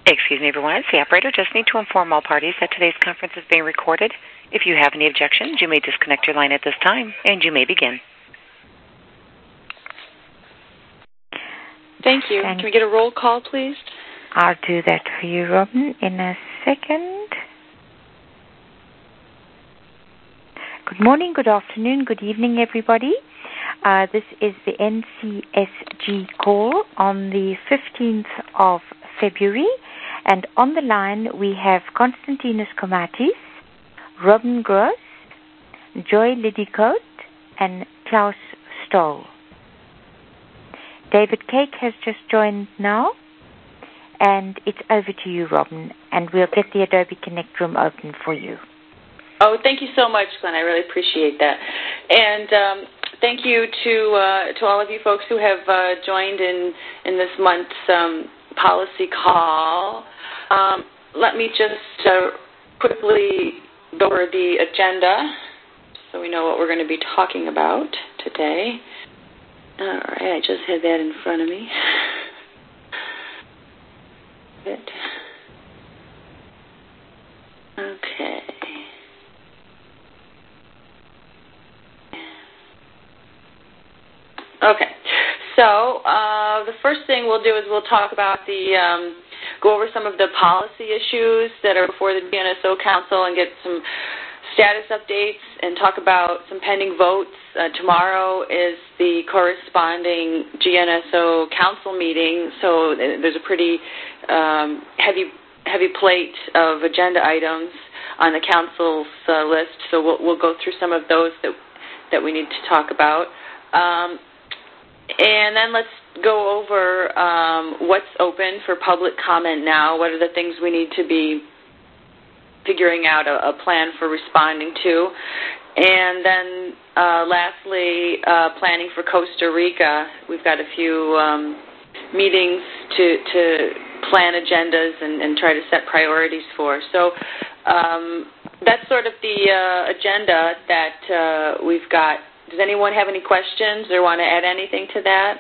Excuse me, everyone. It's the operator. Just need to inform all parties that today's conference is being recorded. If you have any objections, you may disconnect your line at this time, and you may begin. Thank you. Can we get a roll call, please? I'll do that for you, Robin, in a second. Good morning, good afternoon, good evening, everybody. This is the NCSG call on the 15th of February. And on the line, we have Konstantinos Komatis, Robin Gross, Joy Liddycoat, and Klaus Stoll. David Cake has just joined now, and it's over to you, Robin, and we'll get the Adobe Connect room open for you. Oh, thank you so much, Glenn. I really appreciate that. And thank you to all of you folks who have joined in this month's policy call. Let me just quickly go over the agenda so we know what we're going to be talking about today. All right, I just had that in front of me. Good. Okay. Okay. So the first thing we'll do is we'll talk about go over some of the policy issues that are before the GNSO Council and get some status updates and talk about some pending votes. Tomorrow is the corresponding GNSO Council meeting, so there's a pretty heavy plate of agenda items on the Council's list, so we'll go through some of those that we need to talk about. And then let's go over what's open for public comment now. What are the things we need to be figuring out a plan for responding to? And then lastly, planning for Costa Rica. We've got a few meetings to plan agendas and try to set priorities for. So that's sort of the agenda that we've got. Does anyone have any questions or want to add anything to that?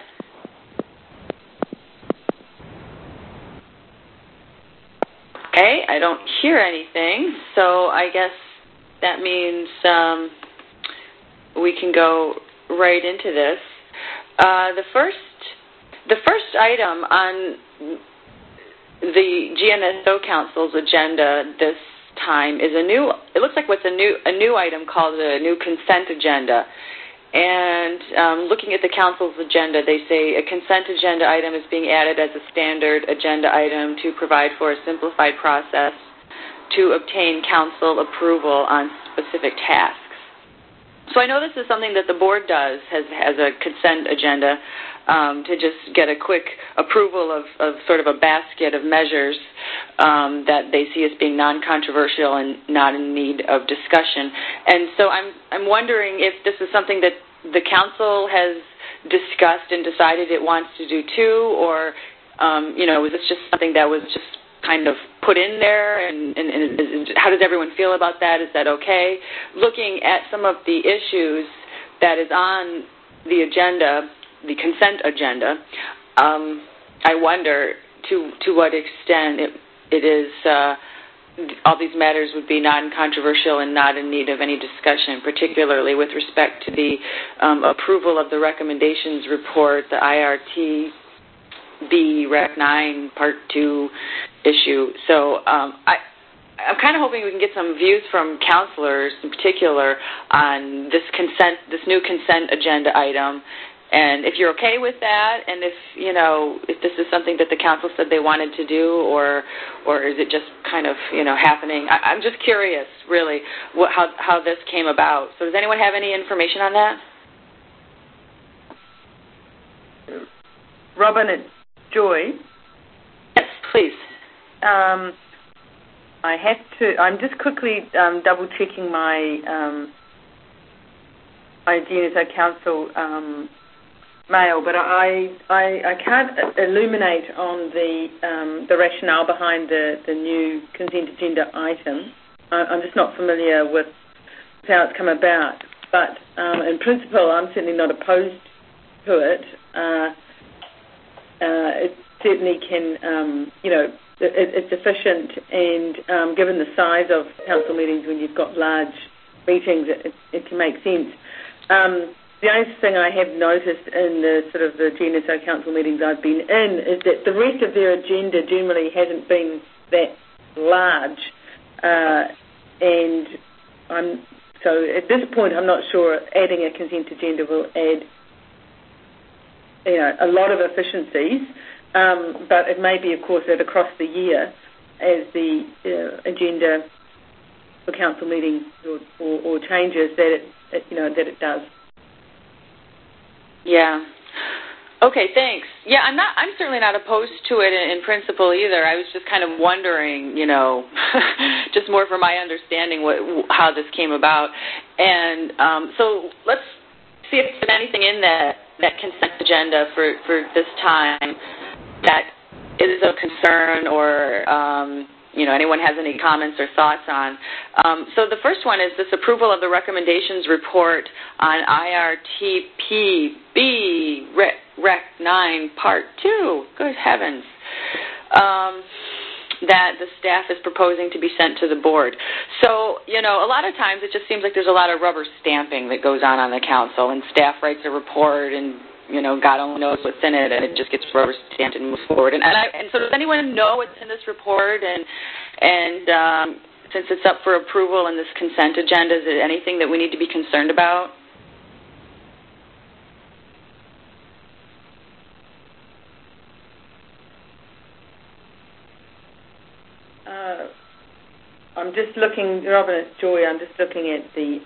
Okay, I don't hear anything, so I guess that means we can go right into this. The first item on the GNSO Council's agenda this time is it looks like what's a new item called a new consent agenda. And looking at the Council's agenda, they say a consent agenda item is being added as a standard agenda item to provide for a simplified process to obtain Council approval on specific tasks. So I know this is something that the board does, has a consent agenda to just get a quick approval of sort of a basket of measures that they see as being non-controversial and not in need of discussion. And so I'm wondering if this is something that the Council has discussed and decided it wants to do too, or is this just something that was just kind of put in there, and how does everyone feel about that? Is that okay? Looking at some of the issues that is on the agenda, the consent agenda, I wonder to what extent it is all these matters would be non-controversial and not in need of any discussion, particularly with respect to the approval of the recommendations report, the IRTB Rec 9 Part 2 issue. So I'm kind of hoping we can get some views from counselors in particular on this new consent agenda item. And if you're okay with that, and if this is something that the Council said they wanted to do, or is it just kind of happening? I'm just curious, really, how this came about. So does anyone have any information on that? Robin, it's Joy. Yes, please. I'm just quickly double checking my GNSO Council mail, but I can't illuminate on the rationale behind the new consent agenda item. I'm just not familiar with how it's come about. But in principle, I'm certainly not opposed to it. It certainly can, it's efficient, and given the size of council meetings, when you've got large meetings, it can make sense. The only thing I have noticed in the sort of the GNSO council meetings I've been in is that the rest of their agenda generally hasn't been that large, and so at this point I'm not sure adding a consent agenda will add a lot of efficiencies, but it may be, of course, that across the year, as the agenda for council meetings or changes, that it does. Yeah. Okay, thanks. Yeah, I'm certainly not opposed to it in principle either. I was just kind of wondering, just more for my understanding how this came about. And so let's see if there's anything in that consent agenda for this time that is of concern or anyone has any comments or thoughts on. So the first one is this approval of the recommendations report on IRTP-B Rec 9 Part 2. Good heavens. That the staff is proposing to be sent to the board. So, a lot of times it just seems like there's a lot of rubber stamping that goes on the council, and staff writes a report and God only knows what's in it, and it just gets rubber stamped and moves forward. And so does anyone know what's in this report? And since it's up for approval in this consent agenda, is there anything that we need to be concerned about? I'm just looking, Robin, it's Joy. I'm just looking at the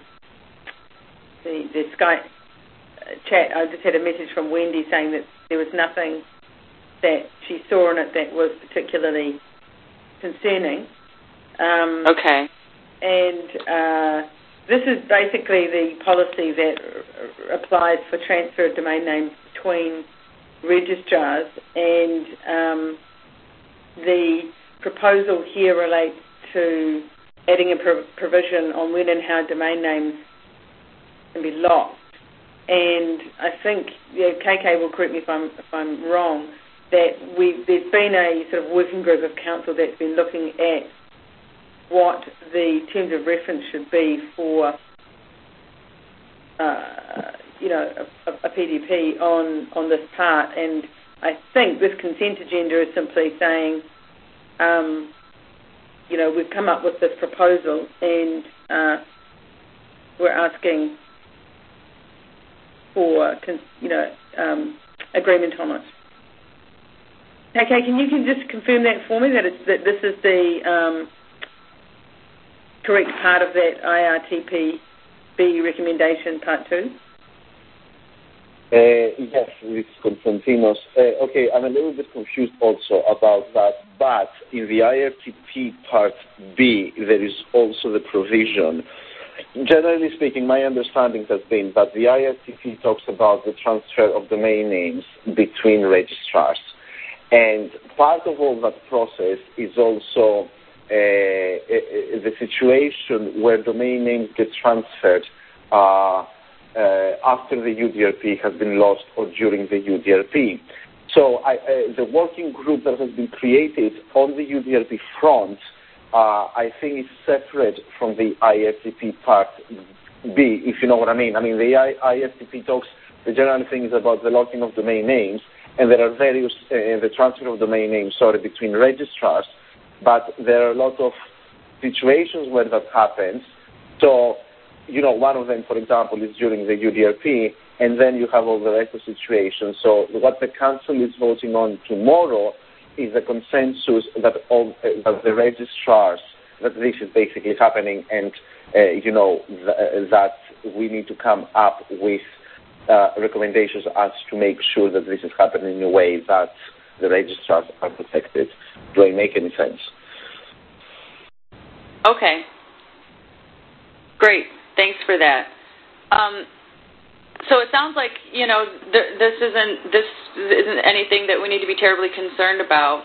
Skype chat. I just had a message from Wendy saying that there was nothing that she saw in it that was particularly concerning. Okay. And this is basically the policy that applies for transfer of domain names between registrars, and the proposal here relates to adding a provision on when and how domain names can be locked. And I think, KK will correct me if I'm wrong, that there's been a sort of working group of council that's been looking at what the terms of reference should be for, a PDP on this part. And I think this consent agenda is simply saying, we've come up with this proposal and we're asking for, agreement on it. Okay, can you just confirm that for me, that this is the correct part of that IRTP-B recommendation, part 2? Yes, it's Konstantinos. Okay, I'm a little bit confused also about that, but in the IRTP Part B, there is also the provision. Generally speaking, my understanding has been that the IRTP talks about the transfer of domain names between registrars. And part of all that process is also the situation where domain names get transferred after the UDRP has been lost or during the UDRP. So the working group that has been created on the UDRP front, I think is separate from the IRTP Part B, if you know what I mean. I mean, the IRTP talks, the general thing is about the locking of domain names, and there are various, the transfer of domain names, between registrars, but there are a lot of situations where that happens. So, one of them, for example, is during the UDRP, and then you have all the rest of the situations. So what the Council is voting on tomorrow is a consensus that the registrars, that this is basically happening, and, that we need to come up with recommendations as to make sure that this is happening in a way that the registrars are protected. Do I make any sense? Okay. Great. Thanks for that. So it sounds like, this isn't anything that we need to be terribly concerned about.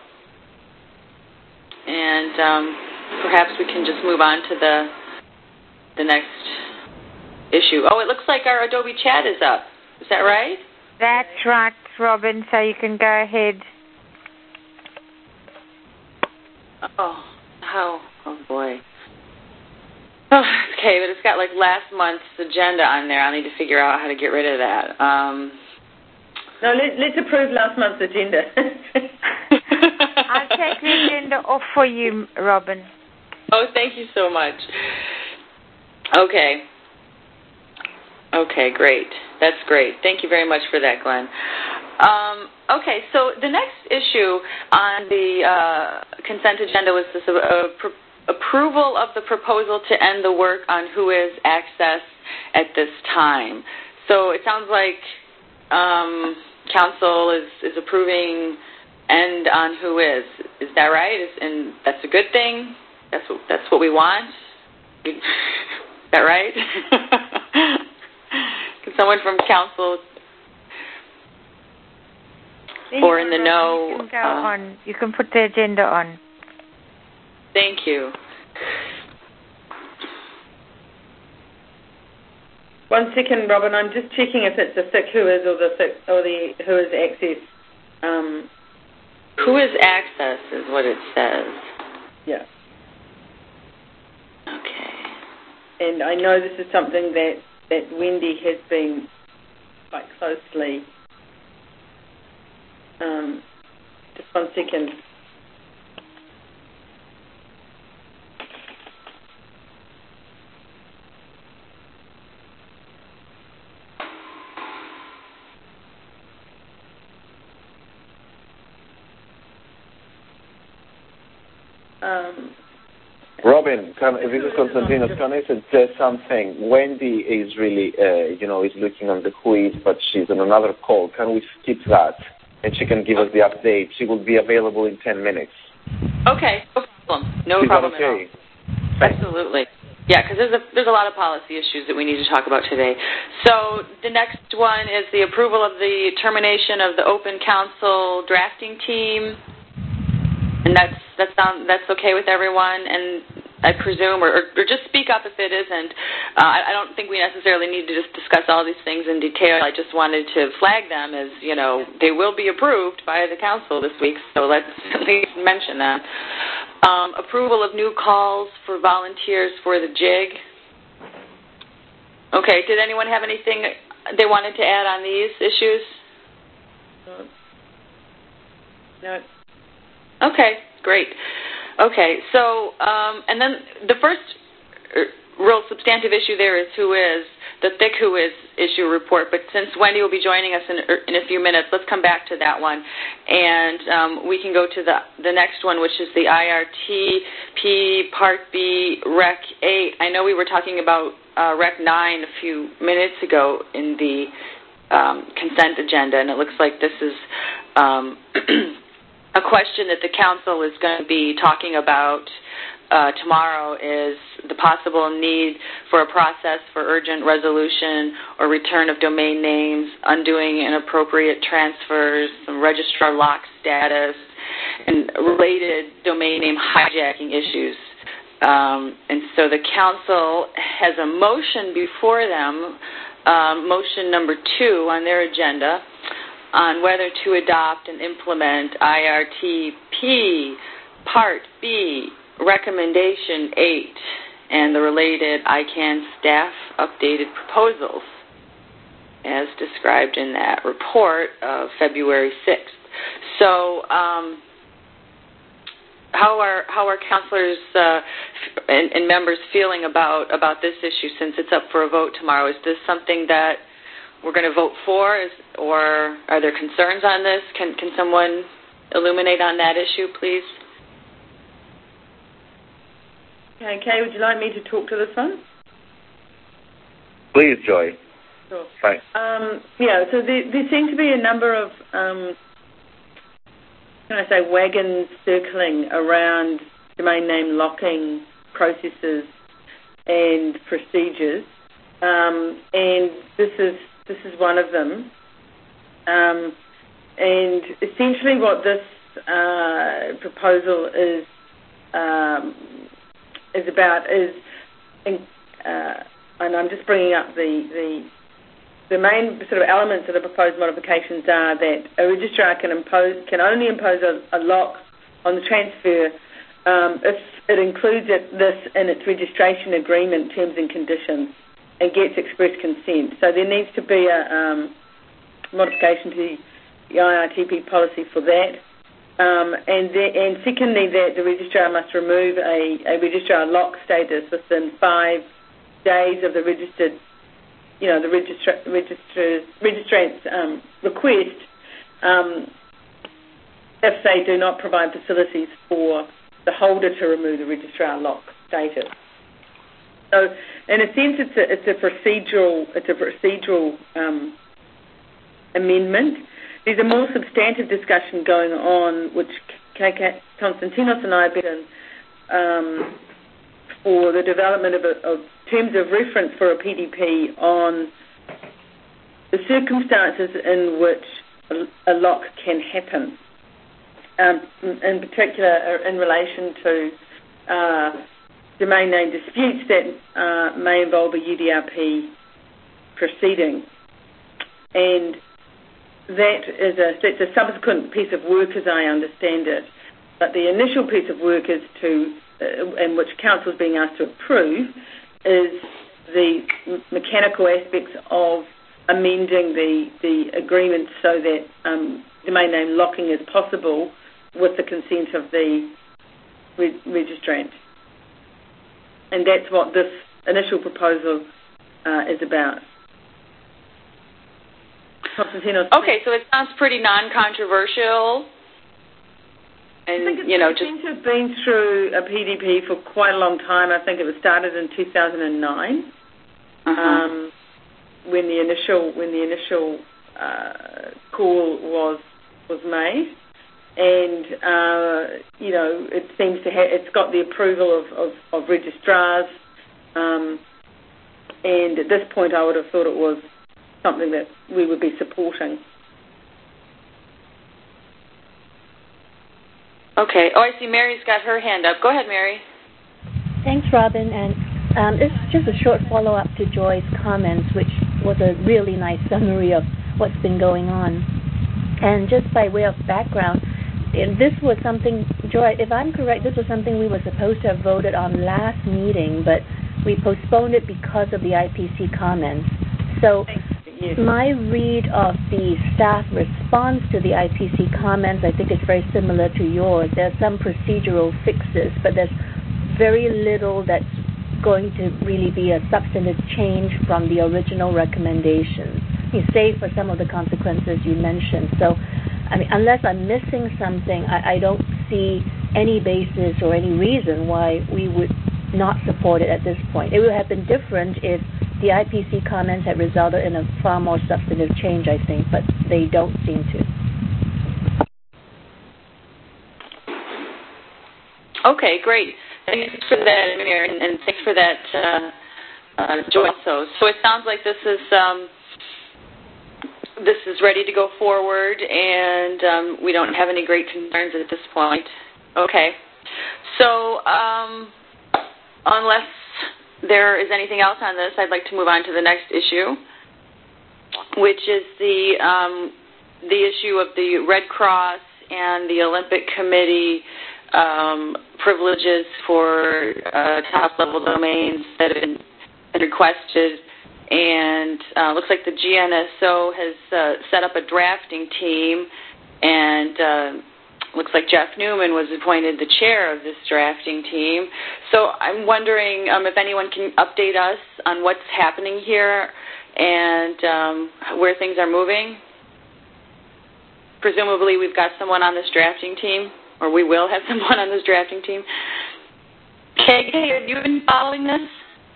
And perhaps we can just move on to the next issue. Oh, it looks like our Adobe chat is up. Is that right? That's right, Robin, so you can go ahead. Oh boy. Oh, okay, but it's got like last month's agenda on there. I'll need to figure out how to get rid of that. No, let's approve last month's agenda. I'll take the agenda off for you, Robin. Oh, thank you so much. Okay, great. That's great. Thank you very much for that, Glenn. Okay, so the next issue on the consent agenda was this approval of the proposal to end the work on WHOIS access at this time. So it sounds like Council is approving end on WHOIS. Is that right? And that's a good thing? That's what we want? Is that right? Can someone from Council or in the know? You can go on. You can put the agenda on. Thank you. One second, Robin. I'm just checking if it's a thick WHOIS or the WHOIS access. WHOIS access is what it says. Yeah. Okay. And I know this is something that Wendy has been quite closely. Just one second. Robin, this is Konstantinos. Can I suggest something? Wendy is really, is looking on the WHOIS, but she's on another call. Can we skip that? And she can give us the update. She will be available in 10 minutes. Okay, no problem. No problem at all. Absolutely. Yeah, because there's a lot of policy issues that we need to talk about today. So the next one is the approval of the termination of the Open Council drafting team. And that's okay with everyone, and I presume, or just speak up if it isn't. I don't think we necessarily need to just discuss all these things in detail. I just wanted to flag them as, they will be approved by the council this week, so let's at least mention that. Approval of new calls for volunteers for the JIG. Okay, did anyone have anything they wanted to add on these issues? No. Okay, great. Okay, so, and then the first real substantive issue there is WHOIS, the thick WHOIS issue report, but since Wendy will be joining us in a few minutes, let's come back to that one, and we can go to the next one, which is the IRTP Part B Rec 8. I know we were talking about Rec 9 a few minutes ago in the consent agenda, and it looks like this is a question that the council is going to be talking about tomorrow is the possible need for a process for urgent resolution or return of domain names, undoing inappropriate transfers, some registrar lock status, and related domain name hijacking issues. And so the council has a motion before them, motion number 2 on their agenda, on whether to adopt and implement IRTP Part B Recommendation 8 and the related ICANN staff updated proposals as described in that report of February 6th. So how are counselors and members feeling about this issue since it's up for a vote tomorrow? Is this something that we're going to vote for, or are there concerns on this? Can someone illuminate on that issue, please? Okay, would you like me to talk to this one? Please, Joy. Sure. Fine. So there seem to be a number of, wagons circling around domain name locking processes and procedures, and this is one of them. And essentially what this proposal is about is, and I'm just bringing up the main sort of elements of the proposed modifications are that a registrar can only impose a lock on the transfer if it includes this in its registration agreement terms and conditions and gets express consent. So there needs to be a modification to the IRTP policy for that. And secondly, that the registrar must remove a registrar lock status within 5 days of the registered, the registrant's request, if they do not provide facilities for the holder to remove the registrar lock status. So, in a sense, it's a procedural amendment. There's a more substantive discussion going on, which KK Konstantinos and I have been in, for the development of terms of reference for a PDP on the circumstances in which a lock can happen, in particular in relation to domain name disputes that may involve a UDRP proceeding. And that's a subsequent piece of work, as I understand it. But the initial piece of work is and which Council is being asked to approve, is the mechanical aspects of amending the agreement so that domain name locking is possible with the consent of the registrant. And that's what this initial proposal is about. Okay, so it sounds pretty non-controversial. And, I think it seems to have been through a PDP for quite a long time. I think it was started in 2009 when the initial call was made, and it seems to have it's got the approval of registrars, and at this point I would have thought it was something that we would be supporting. Okay. Oh, I see Mary's got her hand up. Go ahead, Mary. Thanks, Robin. And this is just a short follow-up to Joy's comments, which was a really nice summary of what's been going on. And just by way of background, this was something, Joy, if I'm correct, this was something we were supposed to have voted on last meeting, but we postponed it because of the IPC comments. So my read of the staff response to the IPC comments, I think it's very similar to yours. There's some procedural fixes, but there's very little that's going to really be a substantive change from the original recommendations, save for some of the consequences you mentioned. So, I mean, unless I'm missing something, I don't see any basis or any reason why we would not support it at this point. It would have been different if the IPC comments had resulted in a far more substantive change, I think, but they don't seem to. Okay, great. Thanks for that, Mary, and thanks for that, Joy. So it sounds like this is ready to go forward, and we don't have any great concerns at this point. Okay. So unless there is anything else on this, I'd like to move on to the next issue, which is the issue of the Red Cross and the Olympic Committee privileges for top-level domains that have been requested. And looks like the GNSO has set up a drafting team, and looks like Jeff Newman was appointed the chair of this drafting team. So I'm wondering if anyone can update us on what's happening here and where things are moving. Presumably we've got someone on this drafting team, or we will have someone on this drafting team. KK, have you been following this?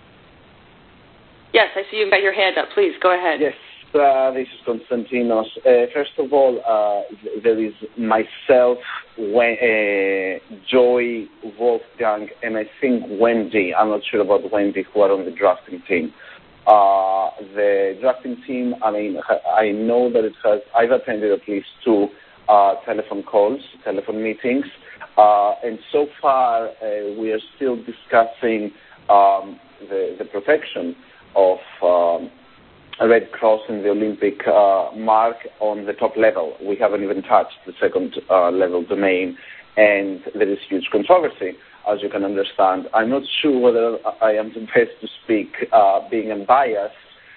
Yes, I see you've got your hand up. Please, go ahead. Yes, this is Konstantinos. First of all, there is myself, Joy, Wolfgang, and I think Wendy. I'm not sure about Wendy, who are on the drafting team. The drafting team, I mean, I know that I've attended at least 2 telephone meetings, and so far we are still discussing the protection of Red Cross and the Olympic mark on the top level. We haven't even touched the second level domain, and there is huge controversy, as you can understand. I'm not sure whether I am the best to speak, being unbiased.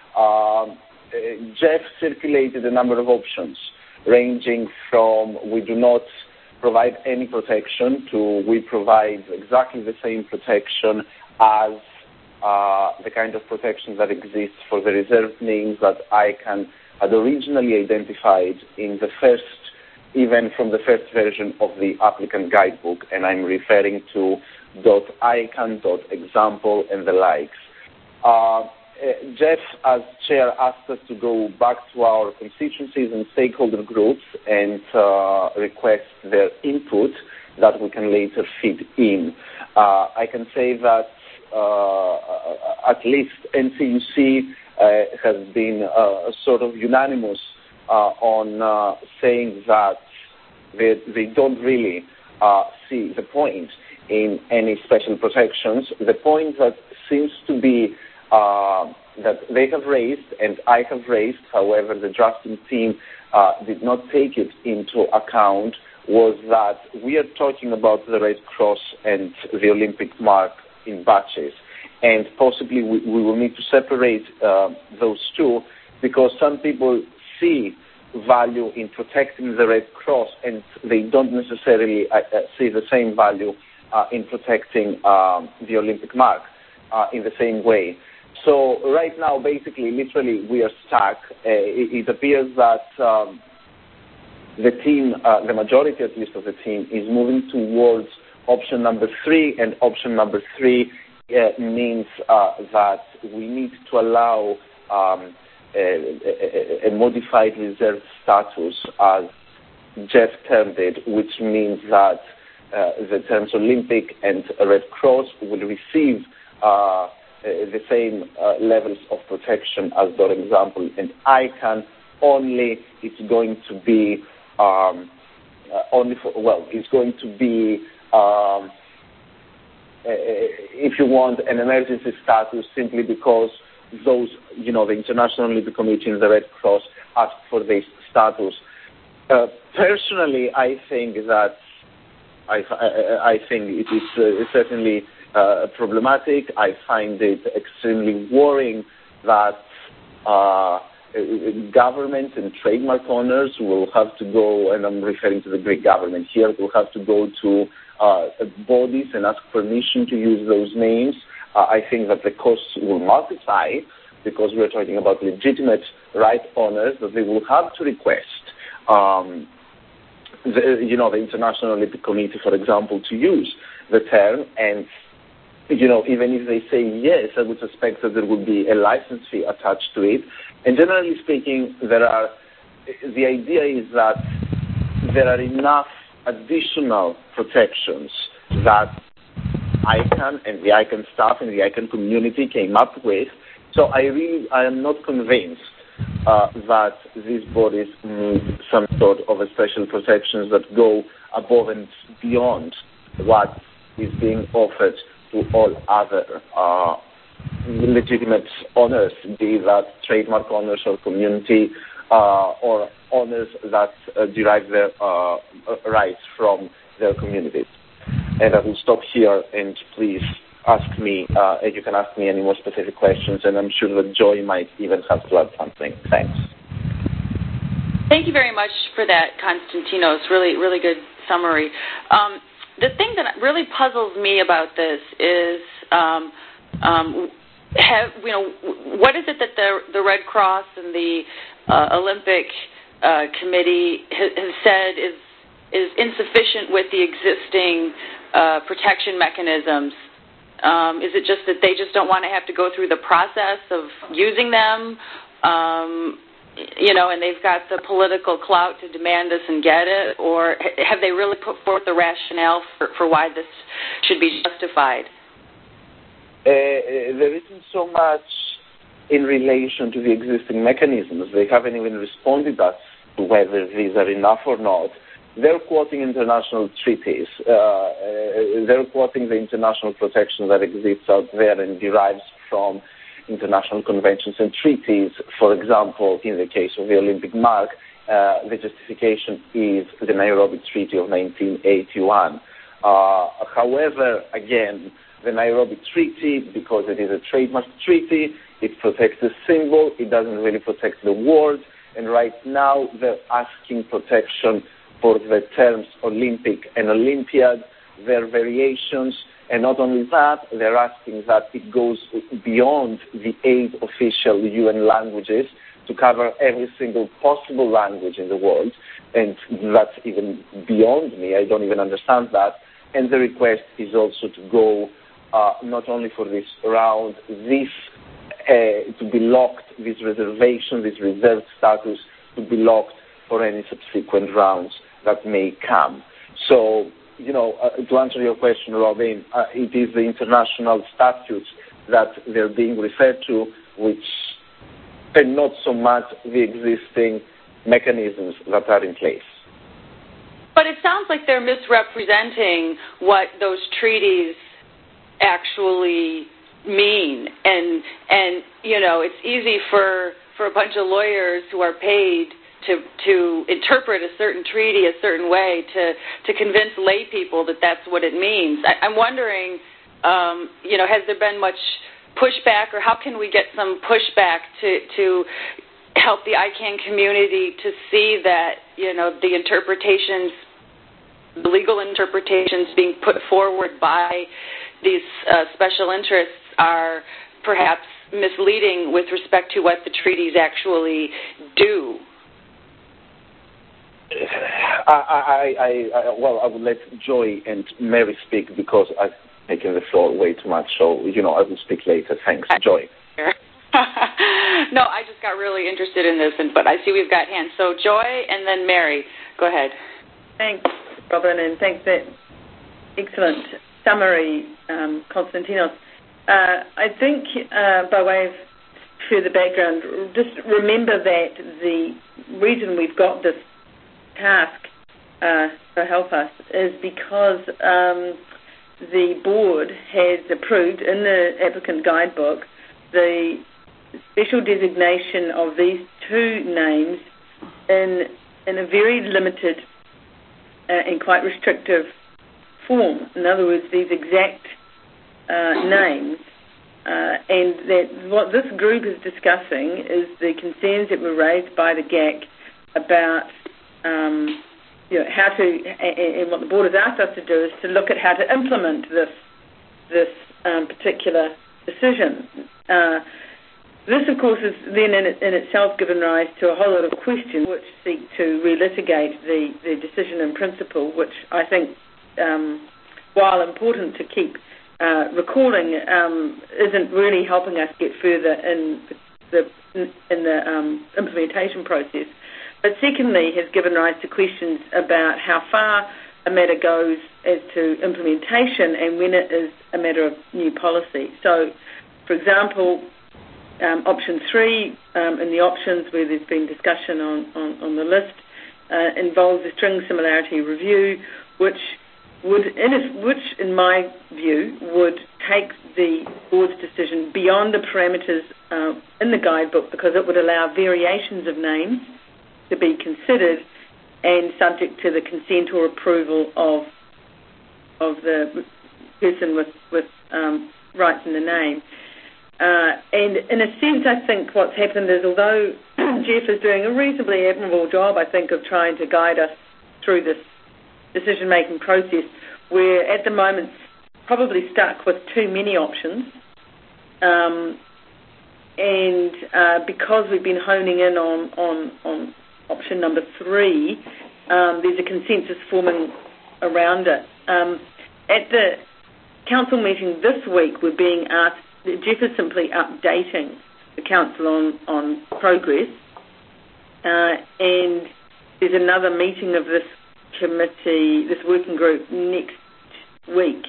Jeff circulated a number of options, ranging from we do not provide any protection to we provide exactly the same protection as the kind of protection that exists for the reserved names that ICANN had originally identified in the first, even from the first version of the applicant guidebook, and I'm referring to .ICANN, .example, and the likes. Jeff, as chair, asked us to go back to our constituencies and stakeholder groups and request their input that we can later feed in. I can say that at least NCUC has been sort of unanimous on saying that they don't really see the point in any special protections. The point that seems to be that they have raised and I have raised, however, the drafting team did not take it into account, was that we are talking about the Red Cross and the Olympic mark in batches. And possibly we will need to separate those two, because some people see value in protecting the Red Cross and they don't necessarily see the same value in protecting the Olympic mark in the same way. So right now, basically, literally, we are stuck. It appears that the team, the majority at least of the team, is moving towards option number 3, and option number 3 means that we need to allow a modified reserve status, as Jeff termed it, which means that the terms Olympic and Red Cross will receive the same levels of protection as their example and ICANN, only it's going to be it's going to be if you want, an emergency status, simply because those, the International Olympic Committee and the Red Cross asked for this status. Personally, I think that I think it is certainly problematic. I find it extremely worrying that government and trademark owners will have to go, and I'm referring to the Greek government here, will have to go to bodies and ask permission to use those names. I think that the costs will multiply, because we're talking about legitimate right owners that they will have to request the International Olympic Committee, for example, to use the term. And even if they say yes, I would suspect that there would be a license fee attached to it. And generally speaking, the idea is that there are enough additional protections that ICANN and the ICANN staff and the ICANN community came up with. So I am not convinced that these bodies need some sort of a special protections that go above and beyond what is being offered to all other legitimate owners, be that trademark owners or community or owners that derive their rights from their communities. And I will stop here, and please ask me, you can ask me any more specific questions, and I'm sure that Joy might even have to add something. Thanks. Thank you very much for that, Konstantinos. Really, really good summary. The thing that really puzzles me about this is, what is it that the Red Cross and the Olympic Committee has said is insufficient with the existing protection mechanisms? Is it just that they just don't want to have to go through the process of using them, and they've got the political clout to demand this and get it, or have they really put forth the rationale for why this should be justified? There isn't so much in relation to the existing mechanisms. They haven't even responded as to whether these are enough or not. They're quoting international treaties. They're quoting the international protection that exists out there and derives from international conventions and treaties. For example, in the case of the Olympic mark, the justification is the Nairobi Treaty of 1981. However, again, the Nairobi Treaty, because it is a trademark treaty, it protects the symbol, it doesn't really protect the word, and right now they're asking protection for the terms Olympic and Olympiad, their variations, and not only that, they're asking that it goes beyond the 8 official UN languages to cover every single possible language in the world, and that's even beyond me. I don't even understand that. And the request is also to go not only for this round, to be locked, this reservation, this reserved status, to be locked for any subsequent rounds that may come. So, to answer your question, Robin, it is the international statutes that they're being referred to, which and not so much the existing mechanisms that are in place. But it sounds like they're misrepresenting what those treaties actually mean. And it's easy for a bunch of lawyers who are paid to interpret a certain treaty a certain way to convince lay people that that's what it means. I'm wondering, has there been much pushback, or how can we get some pushback to help the ICANN community to see that, the interpretations, the legal interpretations being put forward by these special interests are perhaps misleading with respect to what the treaties actually do? I would let Joy and Mary speak because I've taken the floor way too much. So, I will speak later. Thanks. Joy. No, I just got really interested in this, but I see we've got hands. So Joy and then Mary. Go ahead. Thanks, Robin, and thanks for that excellent summary, Konstantinos. I think by way of further background, just remember that the reason we've got this task to help us is because the board has approved in the applicant guidebook the special designation of these two names in a very limited and quite restrictive form. In other words, these exact names, and that what this group is discussing is the concerns that were raised by the GAC about how to, and what the board has asked us to do is to look at how to implement this particular decision. This, of course, is then in itself given rise to a whole lot of questions which seek to relitigate the decision in principle, which I think, while important to keep recalling, isn't really helping us get further in the implementation process. But secondly, has given rise to questions about how far a matter goes as to implementation and when it is a matter of new policy. So, for example, option 3 in the options where there's been discussion on the list involves a string similarity review, which in my view would take the board's decision beyond the parameters in the guidebook, because it would allow variations of names to be considered and subject to the consent or approval of the person with rights in the name. And in a sense, I think what's happened is, although Jeff is doing a reasonably admirable job, I think, of trying to guide us through this decision-making process, we're at the moment probably stuck with too many options. And because we've been honing in on option number 3, there's a consensus forming around it. At the council meeting this week, we're being asked, Jeff is simply updating the council on progress, and there's another meeting of this committee, this working group, next week.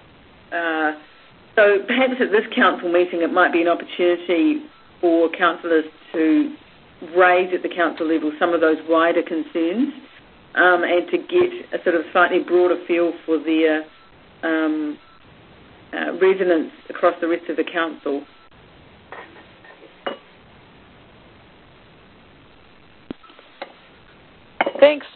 So perhaps at this council meeting it might be an opportunity for councillors to raise at the council level some of those wider concerns, and to get a sort of slightly broader feel for their resonance across the rest of the council.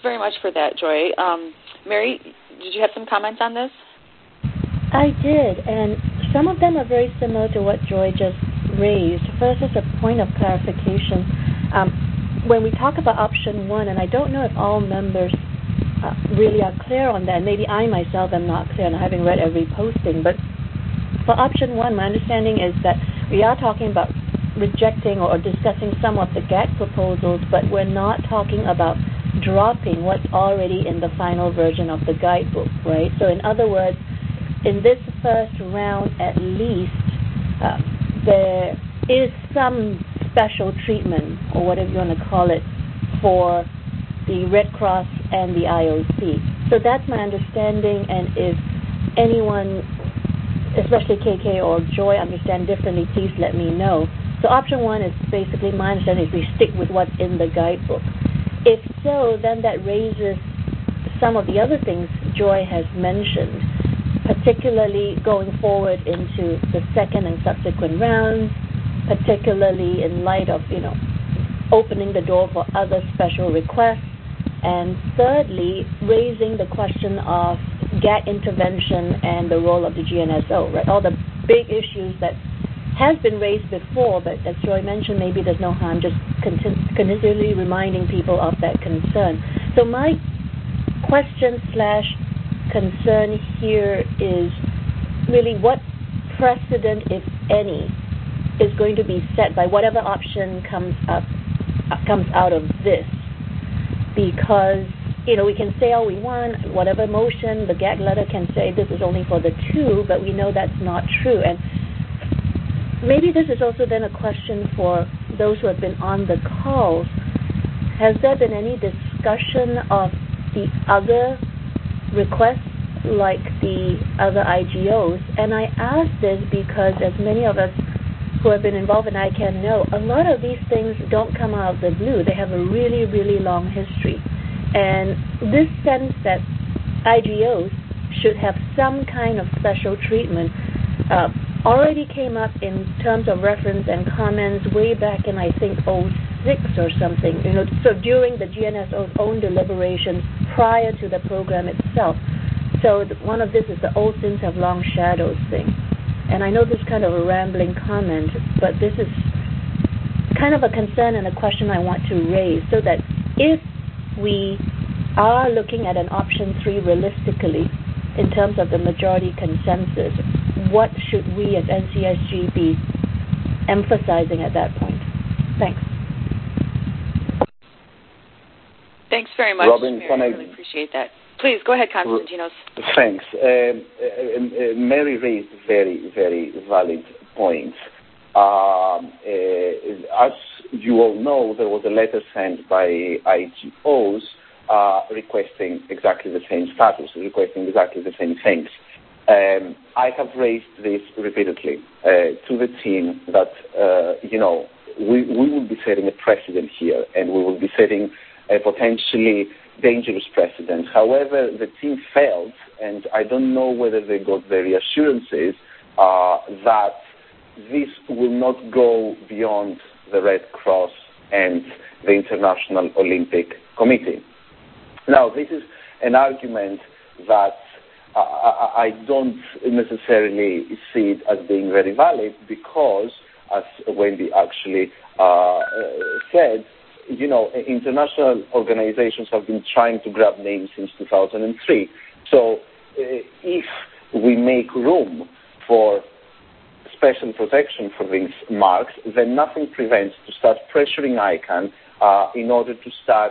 very much for that, Joy. Mary, did you have some comments on this? I did, and some of them are very similar to what Joy just raised. First, as a point of clarification, when we talk about option 1, and I don't know if all members really are clear on that. Maybe I myself am not clear, and I haven't read every posting. But for option 1, my understanding is that we are talking about rejecting or discussing some of the GAC proposals, but we're not talking about dropping what's already in the final version of the guidebook, right? So in other words, in this first round at least, there is some special treatment, or whatever you want to call it, for the Red Cross and the IOC. So that's my understanding, and if anyone, especially KK or Joy, understand differently, please let me know. So option 1 is basically, my understanding is we stick with what's in the guidebook. If so, then that raises some of the other things Joy has mentioned, particularly going forward into the second and subsequent rounds, particularly in light of, opening the door for other special requests, and thirdly, raising the question of GAC intervention and the role of the GNSO, right? All the big issues that has been raised before, but as Joy mentioned, maybe there's no harm just continually reminding people of that concern. So my question/concern here is really what precedent, if any, is going to be set by whatever option comes out of this. Because, we can say all we want, whatever motion, the GAC letter can say this is only for the 2, but we know that's not true. And maybe this is also then a question for those who have been on the calls. Has there been any discussion of the other requests, like the other IGOs? And I ask this because, as many of us who have been involved in ICANN know, a lot of these things don't come out of the blue. They have a really, really long history. And this sense that IGOs should have some kind of special treatment already came up in terms of reference and comments way back in, I think, 2006 or something. So during the GNSO's own deliberations prior to the program itself. So one of this is the old sins have long shadows thing. And I know this is kind of a rambling comment, but this is kind of a concern and a question I want to raise, so that if we are looking at an option 3 realistically in terms of the majority consensus, what should we as NCSG be emphasizing at that point? Thanks. Thanks very much, Robin, Mary. I really appreciate that. Please, go ahead, Konstantinos. Thanks. Mary raised very, very valid points. As you all know, there was a letter sent by IGOs requesting exactly the same status, requesting exactly the same things. I have raised this repeatedly to the team that, we will be setting a precedent here, and we will be setting a potentially dangerous precedent. However, the team failed, and I don't know whether they got the reassurances that this will not go beyond the Red Cross and the International Olympic Committee. Now, this is an argument that I don't necessarily see it as being very valid because, as Wendy actually said, international organizations have been trying to grab names since 2003. So if we make room for special protection for these marks, then nothing prevents to start pressuring ICANN in order to start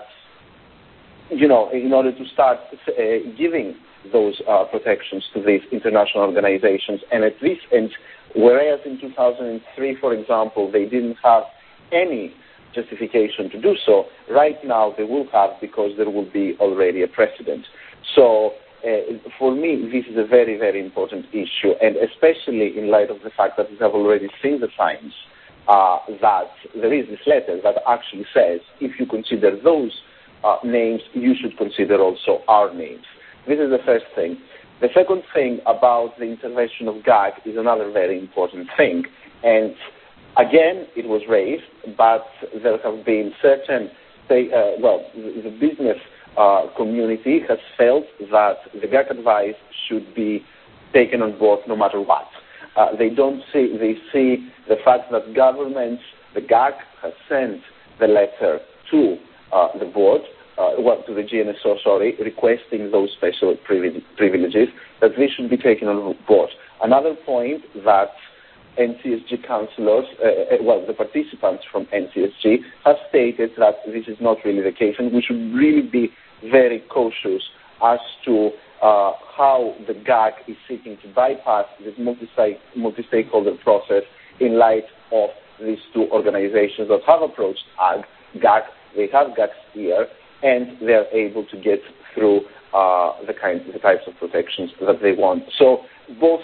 giving those protections to these international organizations. And at this end, whereas in 2003, for example, they didn't have any justification to do so, right now they will have, because there will be already a precedent. So for me, this is a very, very important issue, and especially in light of the fact that we have already seen the signs that there is this letter that actually says, if you consider those names, you should consider also our names. This is the first thing. The second thing about the intervention of GAC is another very important thing, and again, it was raised, but there have been certain, the business community has felt that the GAC advice should be taken on board no matter what. They see the fact that governments, the GAC has sent the letter to the board, to the GNSO, requesting those special privileges, that they should be taken on board. Another point that NCSG councillors, the participants from NCSG, have stated that this is not really the case, and we should really be very cautious as to how the GAC is seeking to bypass this multi-stakeholder process in light of these two organizations that have approached GAC. They have GAC's ear, and they are able to get through the types of protections that they want. So both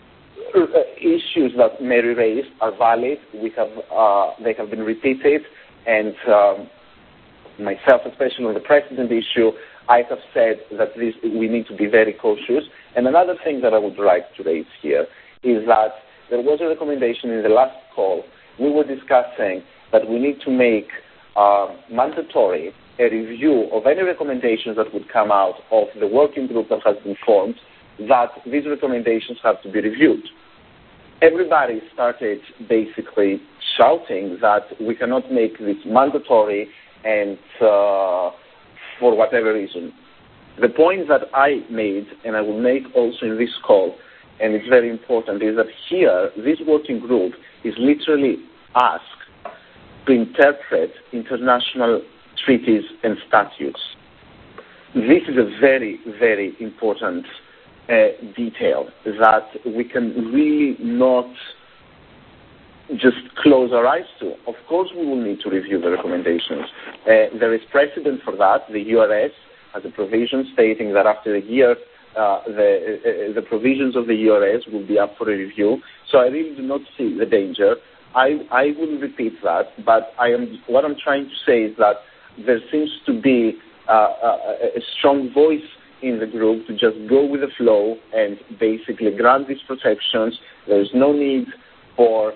issues that Mary raised are valid. They have been repeated, and myself, especially on the precedent issue, I have said that we need to be very cautious. And another thing that I would like to raise here is that there was a recommendation in the last call. We were discussing that we need to make mandatory a review of any recommendations that would come out of the working group that has been formed, that these recommendations have to be reviewed. Everybody started basically shouting that we cannot make this mandatory, and for whatever reason. The point that I made, and I will make also in this call, and it's very important, is that here, this working group is literally asked to interpret international treaties and statutes. This is a very, very important detail that we can really not just close our eyes to. Of course, we will need to review the recommendations. There is precedent for that. The URS has a provision stating that after a year, the provisions of the URS will be up for a review. So I really do not see the danger. I will repeat that, but what I'm trying to say is that there seems to be a strong voice in the group to just go with the flow and basically grant these protections. There is no need for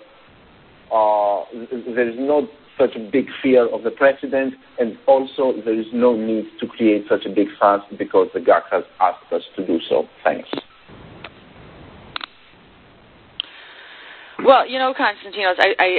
there is not such a big fear of the president, and also there is no need to create such a big fuss because the GAC has asked us to do so. Thanks. Well, Konstantinos,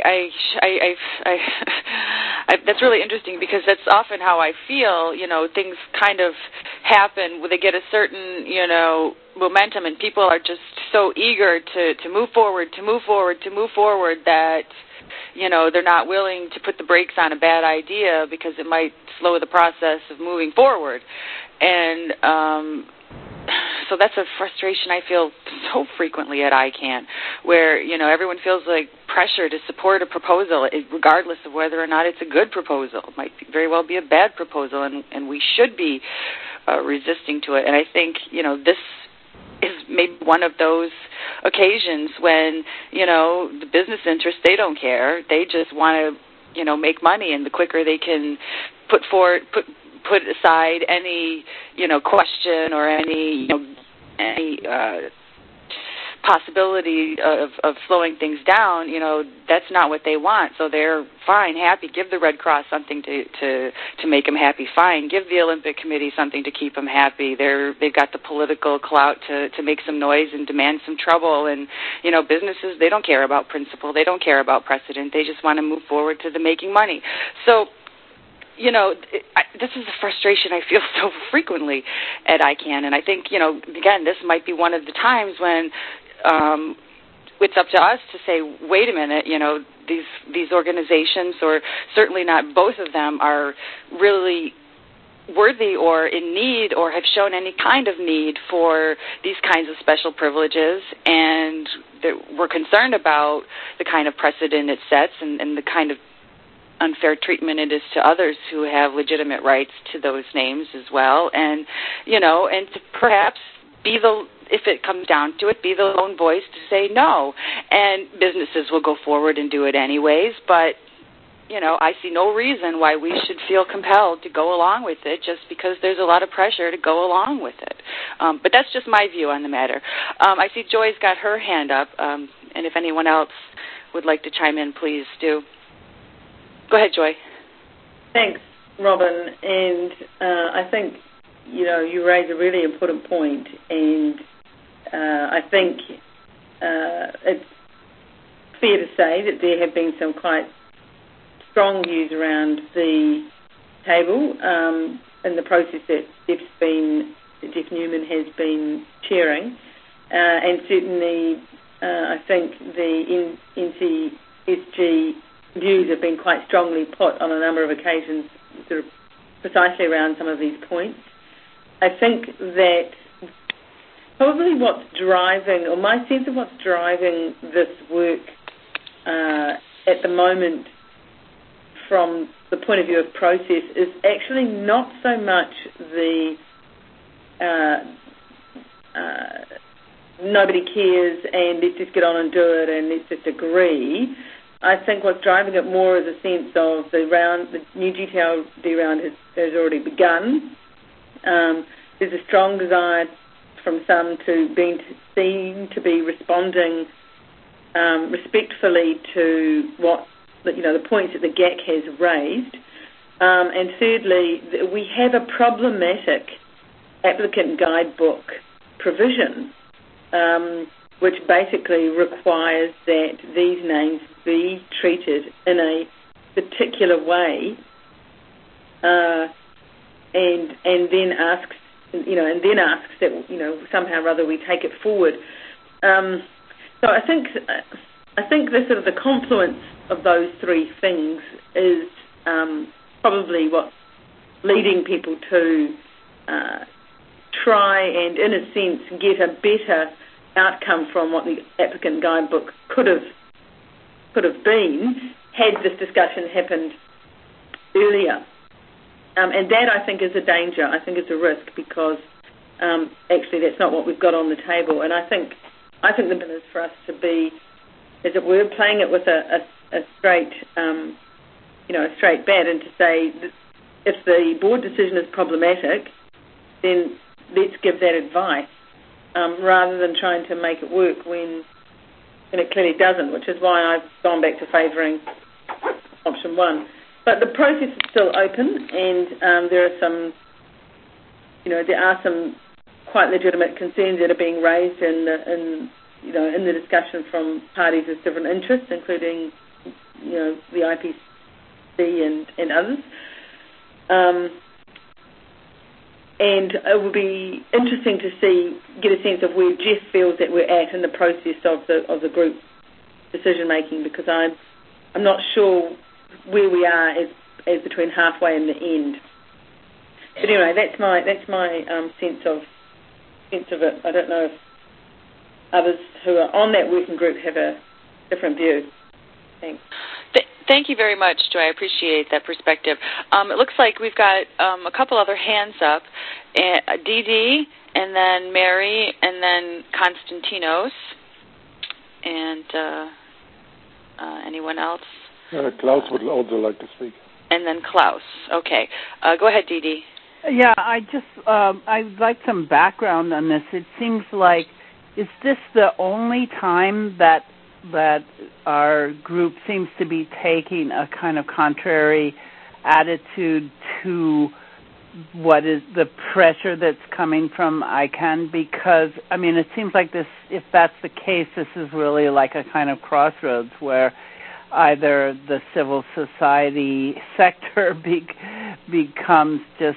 that's really interesting because that's often how I feel. Things kind of happen where they get a certain, momentum, and people are just so eager to move forward that, they're not willing to put the brakes on a bad idea because it might slow the process of moving forward. And so that's a frustration I feel so frequently at ICANN, where, everyone feels like pressure to support a proposal, regardless of whether or not it's a good proposal. It might very well be a bad proposal, and we should be resisting to it. And I think, this is maybe one of those occasions when, the business interests, they don't care. They just want to, make money, and the quicker they can put aside any, question or any possibility of slowing things down, that's not what they want. So they're fine, happy. Give the Red Cross something to make them happy. Fine. Give the Olympic Committee something to keep them happy. They've got the political clout to make some noise and demand some trouble. And, businesses, they don't care about principle. They don't care about precedent. They just want to move forward to the making money. So, this is a frustration I feel so frequently at ICANN. And I think, again, this might be one of the times when it's up to us to say, wait a minute, these organizations, or certainly not both of them, are really worthy or in need or have shown any kind of need for these kinds of special privileges, and that we're concerned about the kind of precedent it sets and the kind of unfair treatment it is to others who have legitimate rights to those names as well, and and to perhaps be if it comes down to it, be the lone voice to say no. And businesses will go forward and do it anyways, but I see no reason why we should feel compelled to go along with it just because there's a lot of pressure to go along with it. But that's just my view on the matter. I see Joy's got her hand up, and if anyone else would like to chime in, please do. Go ahead, Joy. Thanks. Robin, and I think you raise a really important point, and I think it's fair to say that there have been some quite strong views around the table in the process that Jeff Newman has been chairing, and certainly I think the NCSG views have been quite strongly put on a number of occasions, sort of precisely around some of these points. I think that probably what's driving, or my sense of what's driving this work at the moment from the point of view of process is actually not so much the nobody cares and let's just get on and do it and let's just agree. I think what's driving it more is a sense of the new GTLD round has already begun. There's a strong desire from some to be seen to be responding respectfully to what the points that the GAC has raised. And thirdly, we have a problematic applicant guidebook provision, which basically requires that these names be treated in a particular way, and then asks that somehow or other we take it forward. So I think the sort of the confluence of those three things is probably what's leading people to try and, in a sense, get a better outcome from what the applicant guidebook could have been had this discussion happened earlier. And that, I think, is a danger. I think it's a risk because actually that's not what we've got on the table. And I think the bit is for us to be, as it were, playing it with a straight bat, and to say if the board decision is problematic, then let's give that advice rather than trying to make it work when it clearly doesn't, which is why I've gone back to favouring option one. But the process is still open, and there are some quite legitimate concerns that are being raised in the discussion from parties with different interests, including the IPC and others. And it will be interesting to get a sense of where Jeff feels that we're at in the process of the group decision making, because I'm not sure where we are as between halfway and the end. But anyway, that's my sense of it. I don't know if others who are on that working group have a different view. Thanks. Thank you very much, Joy. I appreciate that perspective. It looks like we've got a couple other hands up. Dee Dee, and then Mary, and then Konstantinos. And anyone else? Klaus would also like to speak. And then Klaus. Okay. Go ahead, Dee Dee. Yeah, I'd like some background on this. It seems like, is this the only time that our group seems to be taking a kind of contrary attitude to what is the pressure that's coming from ICANN? Because, it seems like this, if that's the case, this is really like a kind of crossroads where either the civil society sector becomes just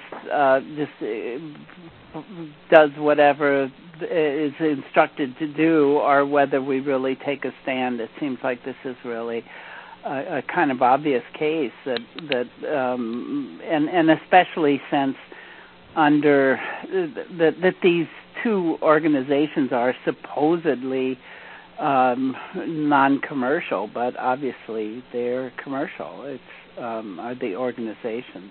does whatever is instructed to do, or whether we really take a stand. It seems like this is really a kind of obvious case that and especially since under that these two organizations are supposedly non-commercial, but obviously they're commercial. It's are the organizations.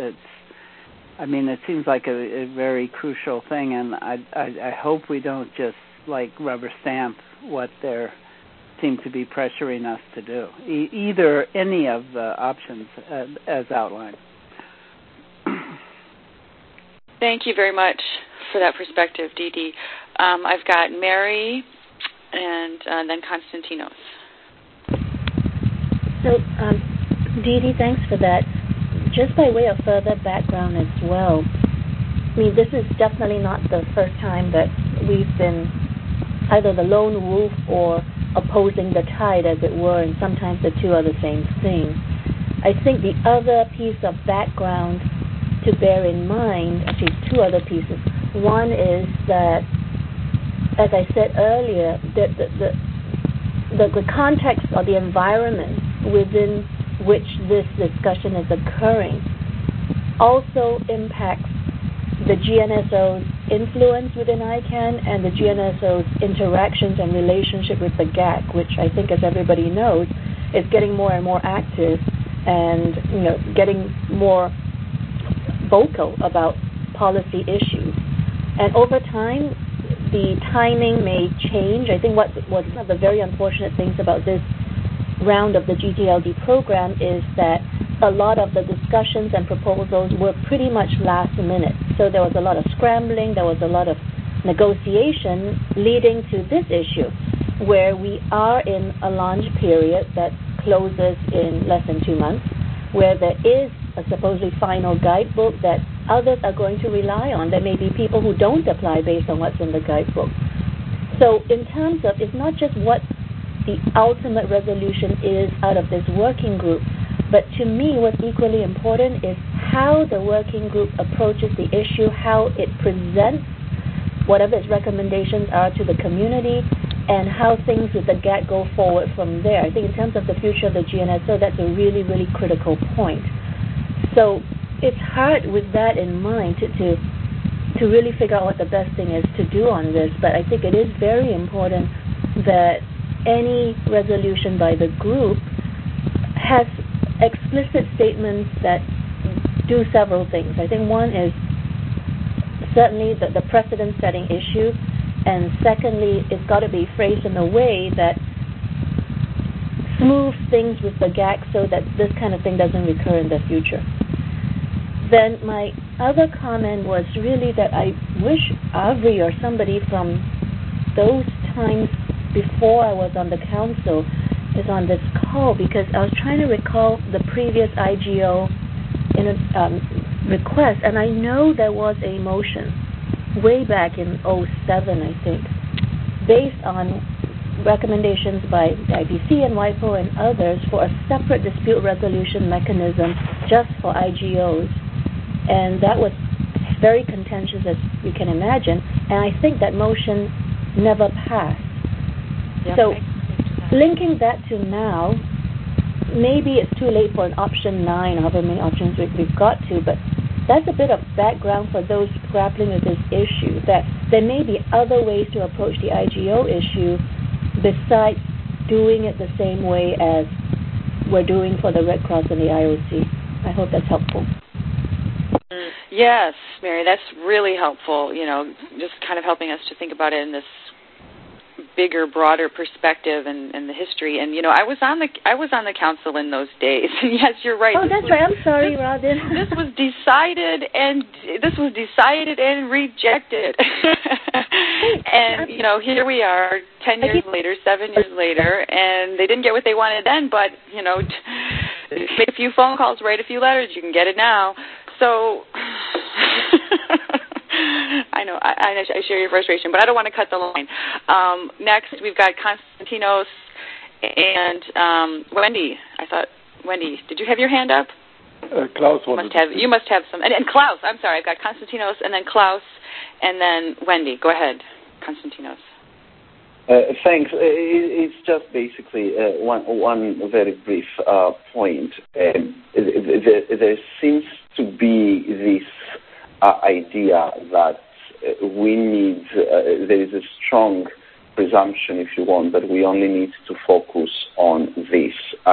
It seems like a very crucial thing, and I hope we don't just like rubber stamp what they seem to be pressuring us to do. Either any of the options as outlined. Thank you very much for that perspective, Dee Dee. I've got Mary and then Konstantinos. So, Dee Dee, thanks for that. just by way of further background as well, I mean, this is definitely not the first time that we've been either the lone wolf or opposing the tide, as it were, and sometimes the two are the same thing. I think the other piece of background to bear in mind, actually two other pieces. One is that, as I said earlier, that the context or the environment within which this discussion is occurring also impacts the GNSO's influence within ICANN and the GNSO's interactions and relationship with the GAC, which I think, as everybody knows, is getting more and more active and getting more vocal about policy issues. And over time, the timing may change. I think what one of the very unfortunate things about this round of the GTLD program is that a lot of the discussions and proposals were pretty much last minute. So there was a lot of scrambling, there was a lot of negotiation leading to this issue, where we are in a launch period that closes in less than 2 months, where there is a supposedly final guidebook that others are going to rely on. There may be people who don't apply based on what's in the guidebook. So in terms of, it's not just what the ultimate resolution is out of this working group, but to me what's equally important is how the working group approaches the issue, how it presents whatever its recommendations are to the community, and how things with the GAC go forward from there. I think in terms of the future of the GNSO, that's a really, really critical point. So it's hard with that in mind to really figure out what the best thing is to do on this, but I think it is very important that any resolution by the group has explicit statements that do several things. I think one is certainly the precedent-setting issue, and secondly, it's got to be phrased in a way that smooths things with the GAC so that this kind of thing doesn't recur in the future. Then my other comment was really that I wish Avri or somebody from those times before I was on the council is on this call, because I was trying to recall the previous IGO in a request, and I know there was a motion way back in 2007, I think, based on recommendations by the IPC and WIPO and others for a separate dispute resolution mechanism just for IGOs. And that was very contentious, as you can imagine, and I think that motion never passed. Yep. So linking that to now, maybe it's too late for an option 9, however many options we've got to, but that's a bit of background for those grappling with this issue, that there may be other ways to approach the IGO issue besides doing it the same way as we're doing for the Red Cross and the IOC. I hope that's helpful. Yes, Mary, that's really helpful, just kind of helping us to think about it in this bigger, broader perspective and the history. And I was on the council in those days. Yes, you're right. Oh, that's right. I'm sorry, Robin. This was decided and rejected. And here we are, 10 years later, 7 years later, and they didn't get what they wanted then. But make a few phone calls, write a few letters. You can get it now. So. I know, I share your frustration, but I don't want to cut the line. Next, we've got Konstantinos and Wendy. Wendy, did you have your hand up? Klaus You must have some. And Klaus, I'm sorry. I've got Konstantinos and then Klaus and then Wendy. Go ahead, Konstantinos. Thanks. It's just basically one very brief point. There seems to be this idea that we need, there is a strong presumption, if you want, that we only need to focus on this.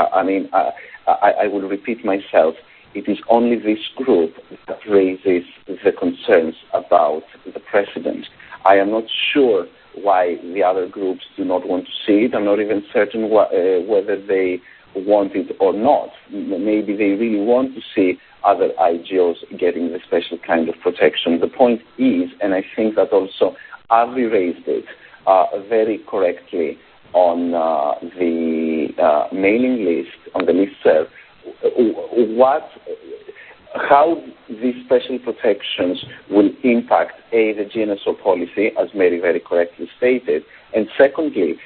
I will repeat myself. It is only this group that raises the concerns about the precedent. I am not sure why the other groups do not want to see it. I'm not even certain whether they want it or not. Maybe they really want to see other IGOs getting the special kind of protection. The point is, and I think that also Avi raised it very correctly on the mailing list, on the listserv, how these special protections will impact the GNSO policy, as Mary very correctly stated, and secondly,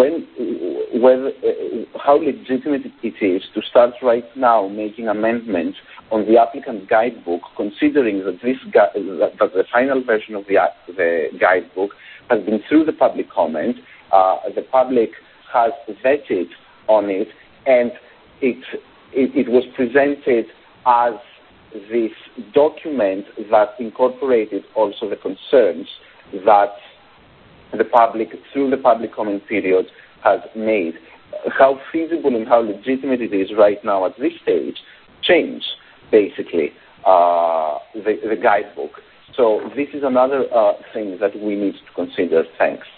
how legitimate it is to start right now making amendments on the applicant guidebook, considering that that the final version of the guidebook has been through the public comment, the public has vetted on it, and it was presented as this document that incorporated also the concerns that the public, through the public comment period, has made. How feasible and how legitimate it is right now at this stage change, basically, the guidebook. So this is another thing that we need to consider. Thanks.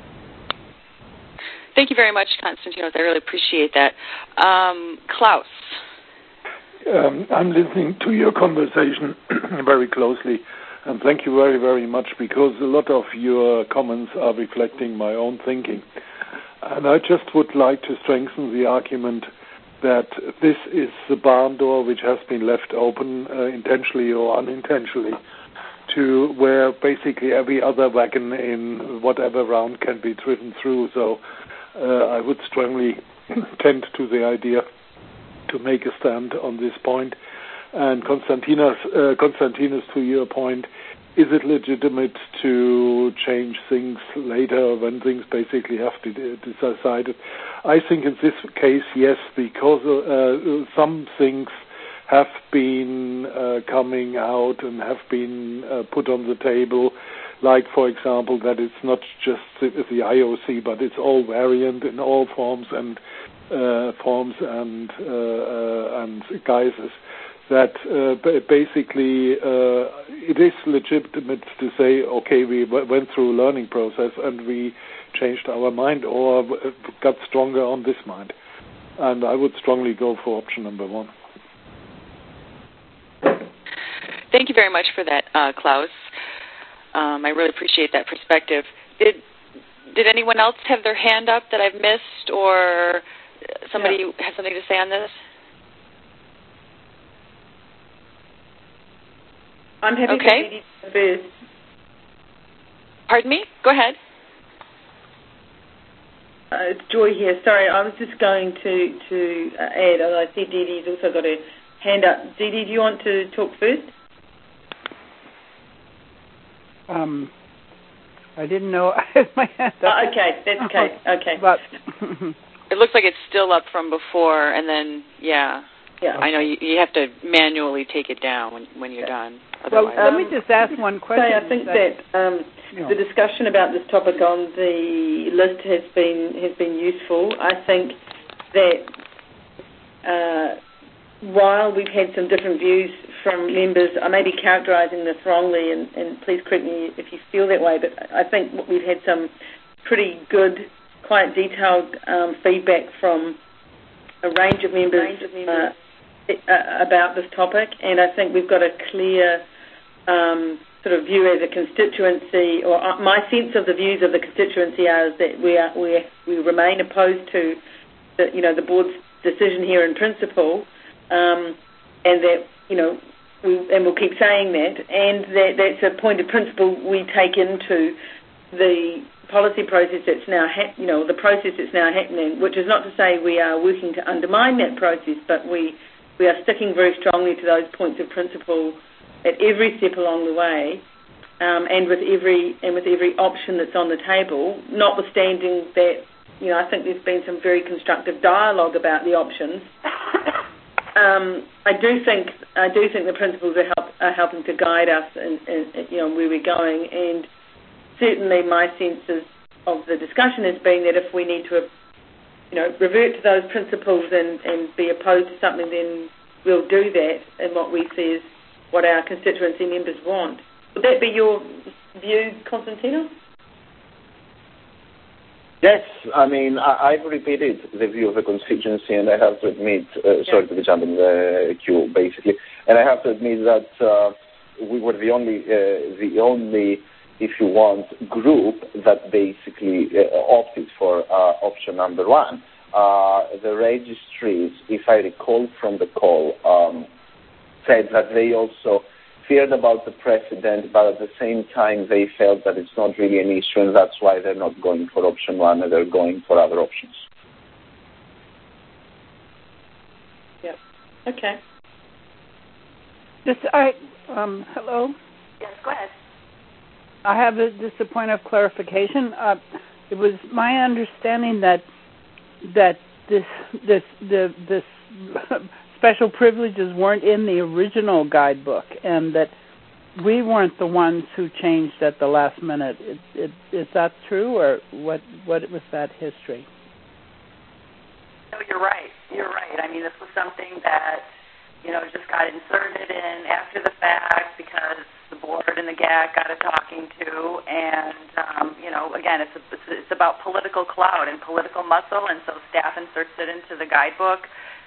Thank you very much, Konstantinos. I really appreciate that. Klaus. I'm listening to your conversation very closely, and thank you very, very much, because a lot of your comments are reflecting my own thinking. And I just would like to strengthen the argument that this is the barn door which has been left open intentionally or unintentionally, to where basically every other wagon in whatever round can be driven through. So I would strongly tend to the idea to make a stand on this point. And Konstantinos, to your point, is it legitimate to change things later when things basically have to be decided? I think in this case, yes, because some things have been coming out and have been put on the table, like, for example, that it's not just the IOC, but it's all variant in all forms and guises. That basically it is legitimate to say, okay, we went through a learning process and we changed our mind or got stronger on this mind. And I would strongly go for option number one. Thank you very much for that, Klaus. I really appreciate that perspective. Did anyone else have their hand up that I've missed, or somebody has something to say on this? I'm happy to lead first. Pardon me? Go ahead. It's Joy here. Sorry, I was just going to add. I see Dee Dee's also got a hand up. Dee Dee, do you want to talk first? I didn't know I had my hand up. Okay, that's okay. Okay. But it looks like it's still up from before, and then, yeah. I know you have to manually take it down when you're done. Well, let me just ask one question. I think that the discussion about this topic on the list has been useful. I think that while we've had some different views from members, I may be characterising this wrongly, and please correct me if you feel that way, but I think we've had some pretty good, quite detailed feedback from a range of members about this topic, and I think we've got a clear sort of view as a constituency, or my sense of the views of the constituency are that we remain opposed to the board's decision here in principle, and that we'll keep saying that, and that's a point of principle we take into the policy process that's now the process that's now happening, which is not to say we are working to undermine that process, but we are sticking very strongly to those points of principle at every step along the way, and with every option that's on the table, notwithstanding that I think there's been some very constructive dialogue about the options. I do think the principles are helping to guide us and where we're going, and certainly my sense of the discussion has been that if we need to revert to those principles and be opposed to something, then we'll do that in what we see as what our constituency members want. Would that be your view, Konstantinos? Yes, I mean, I've repeated the view of the constituency, and I have to admit, sorry to be jumping the queue, basically, and I have to admit that we were the only, if you want, group that basically opted for option number one. The registries, if I recall from the call, said that they also feared about the precedent, but at the same time they felt that it's not really an issue, and that's why they're not going for option one and they're going for other options. Yep. Okay. Hello? Yes, go ahead. I have just a point of clarification. It was my understanding that this special privileges weren't in the original guidebook, and that we weren't the ones who changed at the last minute. Is that true, or what was that history? No, you're right. You're right. I mean, this was something that, just got inserted in after the fact because the board and the GAC got a talking to, and, again, it's about political clout and political muscle, and so staff inserts it into the guidebook.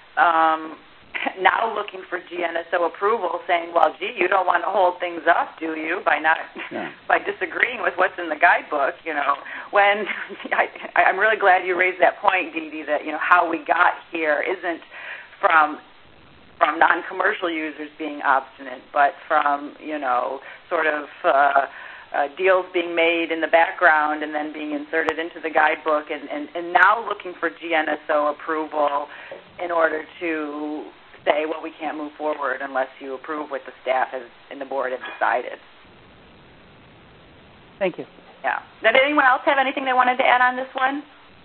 Now looking for GNSO approval, saying, well, gee, you don't want to hold things up, do you, by disagreeing with what's in the guidebook, when I'm really glad you raised that point, Dee Dee, that, how we got here isn't from non-commercial users being obstinate, but from, sort of deals being made in the background and then being inserted into the guidebook, and now looking for GNSO approval in order to say, well, we can't move forward unless you approve what the staff and the board have decided. Thank you. Yeah. Did anyone else have anything they wanted to add on this one?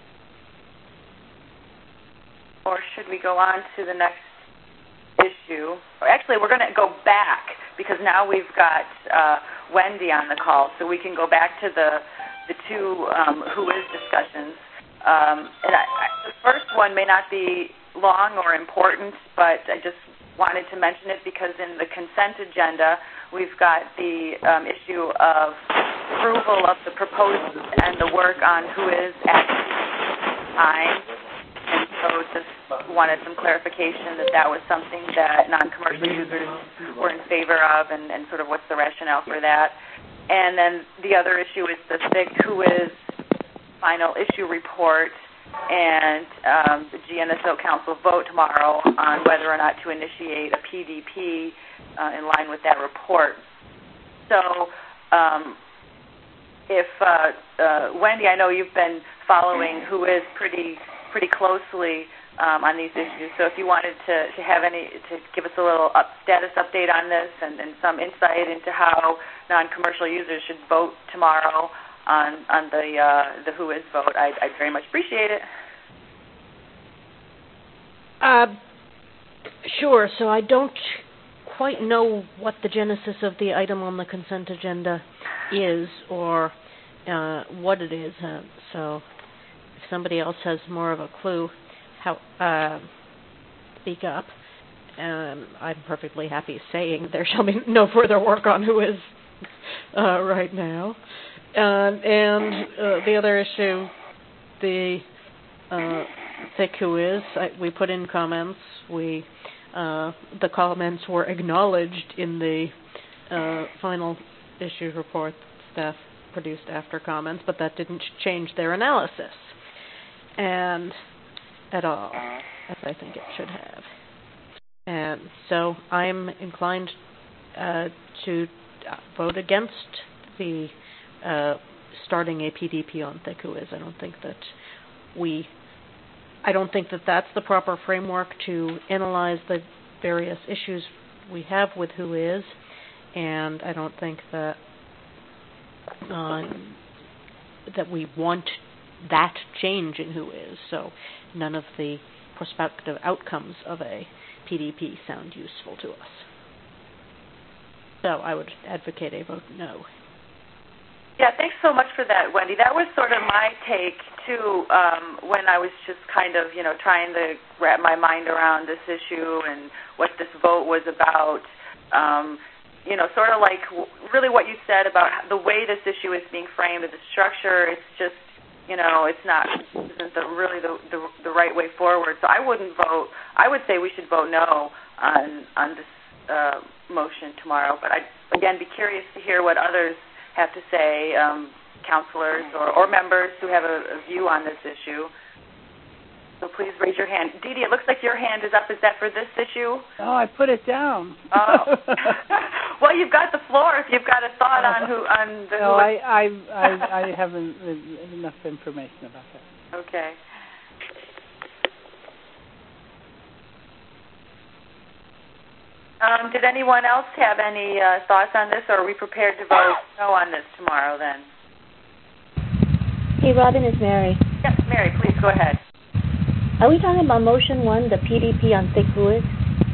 Or should we go on to the next issue? Or actually, we're going to go back because now we've got Wendy on the call, so we can go back to the two who is discussions. The first one may not be long or important, but I just wanted to mention it because in the consent agenda, we've got the issue of approval of the proposal and the work on who is actually time. And so just wanted some clarification that was something that non-commercial users were in favor of, and sort of what's the rationale for that. And then the other issue is the SIC who is final issue report, and the GNSO Council vote tomorrow on whether or not to initiate a PDP in line with that report. So if Wendy, I know you've been following who is pretty closely on these issues, so if you wanted to give us a little status update on this and some insight into how non-commercial users should vote tomorrow on the who is vote, I'd very much appreciate it. Sure. So I don't quite know what the genesis of the item on the consent agenda is or what it is. So if somebody else has more of a clue, speak up. I'm perfectly happy saying there shall be no further work on who is right now. And the other issue, the thick who is, we put in comments. The comments were acknowledged in the final issue report staff produced after comments, but that didn't change their analysis and at all, as I think it should have. And so I'm inclined to vote against the starting a PDP on thick who is. I don't think that that's the proper framework to analyze the various issues we have with who is, and I don't think that that we want that change in who is. So none of the prospective outcomes of a PDP sound useful to us. So I would advocate a vote no. Yeah, thanks so much for that, Wendy. That was sort of my take, too, when I was just kind of, trying to wrap my mind around this issue and what this vote was about. Sort of like really what you said about the way this issue is being framed, the structure, it's just, isn't really the right way forward. So I wouldn't vote. I would say we should vote no on this motion tomorrow. But I'd, again, be curious to hear what others have to say, counselors or members who have a view on this issue. so please raise your hand. Dee Dee, it looks like your hand is up. Is that for this issue? Oh, I put it down. Oh. Well, you've got the floor if you've got a thought on the... No, I haven't enough information about that. Okay. Did anyone else have any thoughts on this, or are we prepared to vote no on this tomorrow then? Hey, Robin, it's Mary. Yes, Mary, please go ahead. Are we talking about motion 1, the PDP on thick fluids?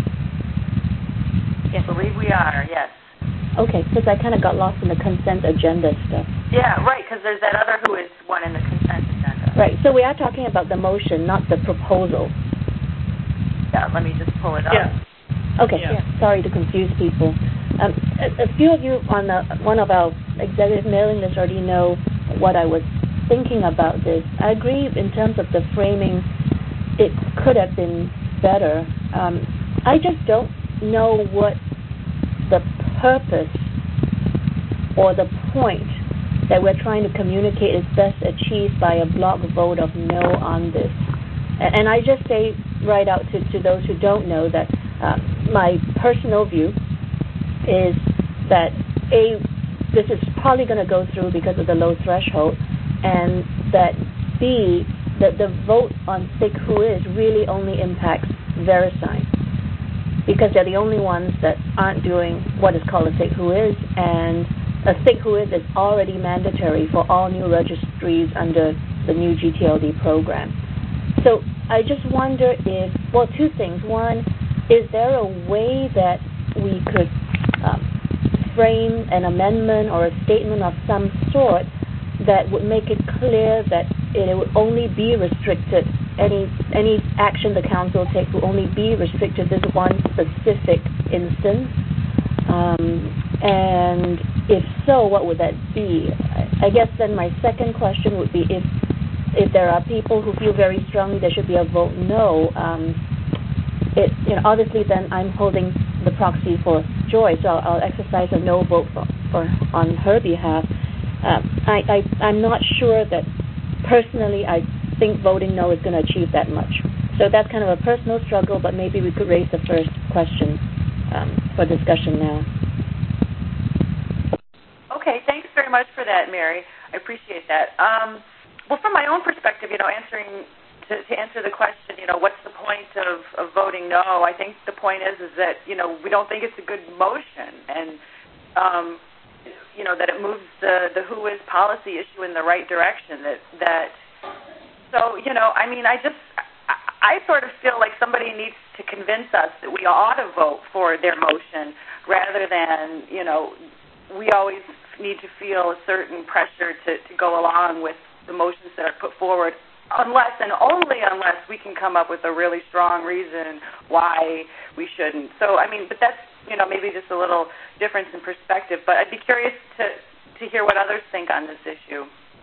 Yes, I believe we are, yes. Okay, because I kind of got lost in the consent agenda stuff. Yeah, right, because there's that other who is one in the consent agenda. Right, so we are talking about the motion, not the proposal. Yeah, let me just pull it up. Yeah. Okay, sorry to confuse people. A few of you on one of our executive mailing lists already know what I was thinking about this. I agree in terms of the framing, it could have been better. I just don't know what the purpose or the point that we're trying to communicate is best achieved by a block vote of no on this. And I just say right out to those who don't know that my personal view is that this is probably going to go through because of the low threshold, and that B, the vote on thick whois really only impacts VeriSign because they're the only ones that aren't doing what is called a thick whois, and a thick whois is already mandatory for all new registries under the new GTLD program. So I just wonder if, well, two things. One, is there a way that we could frame an amendment or a statement of some sort that would make it clear that it would only be restricted, any action the council takes will only be restricted to this one specific instance? And if so, what would that be? I guess then my second question would be if there are people who feel very strongly there should be a vote no, obviously then I'm holding the proxy for Joy, so I'll exercise a no vote on her behalf. I'm not sure that personally I think voting no is going to achieve that much. So that's kind of a personal struggle, but maybe we could raise the first question for discussion now. Okay, thanks very much for that, Mary. I appreciate that. Well, from my own perspective, to answer the question, what's the point of voting no? I think the point is that, we don't think it's a good motion, and, that it moves the who is policy issue in the right direction. I sort of feel like somebody needs to convince us that we ought to vote for their motion rather than, we always need to feel a certain pressure to go along with the motions that are put forward unless and only unless we can come up with a really strong reason why we shouldn't. So, but that's, maybe just a little difference in perspective. But I'd be curious to hear what others think on this issue.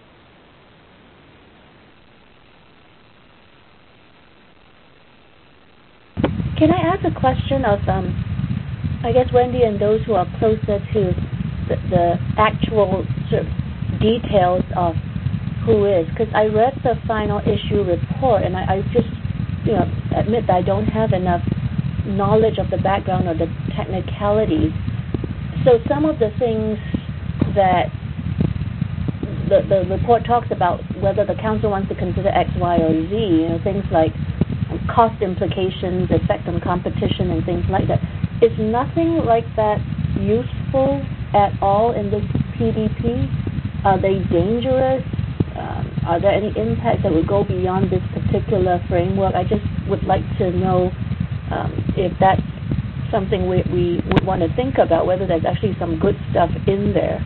Can I ask a question of, I guess, Wendy and those who are closer to the actual sort of details of who is? Because I read the final issue report, and I just, admit that I don't have enough knowledge of the background or the technicalities. So some of the things that the report talks about, whether the council wants to consider X, Y, or Z, things like cost implications, effect on competition, and things like that. Is nothing like that useful at all in this PDP? Are they dangerous? Are there any impacts that would go beyond this particular framework? I just would like to know if that's something we would want to think about, whether there's actually some good stuff in there.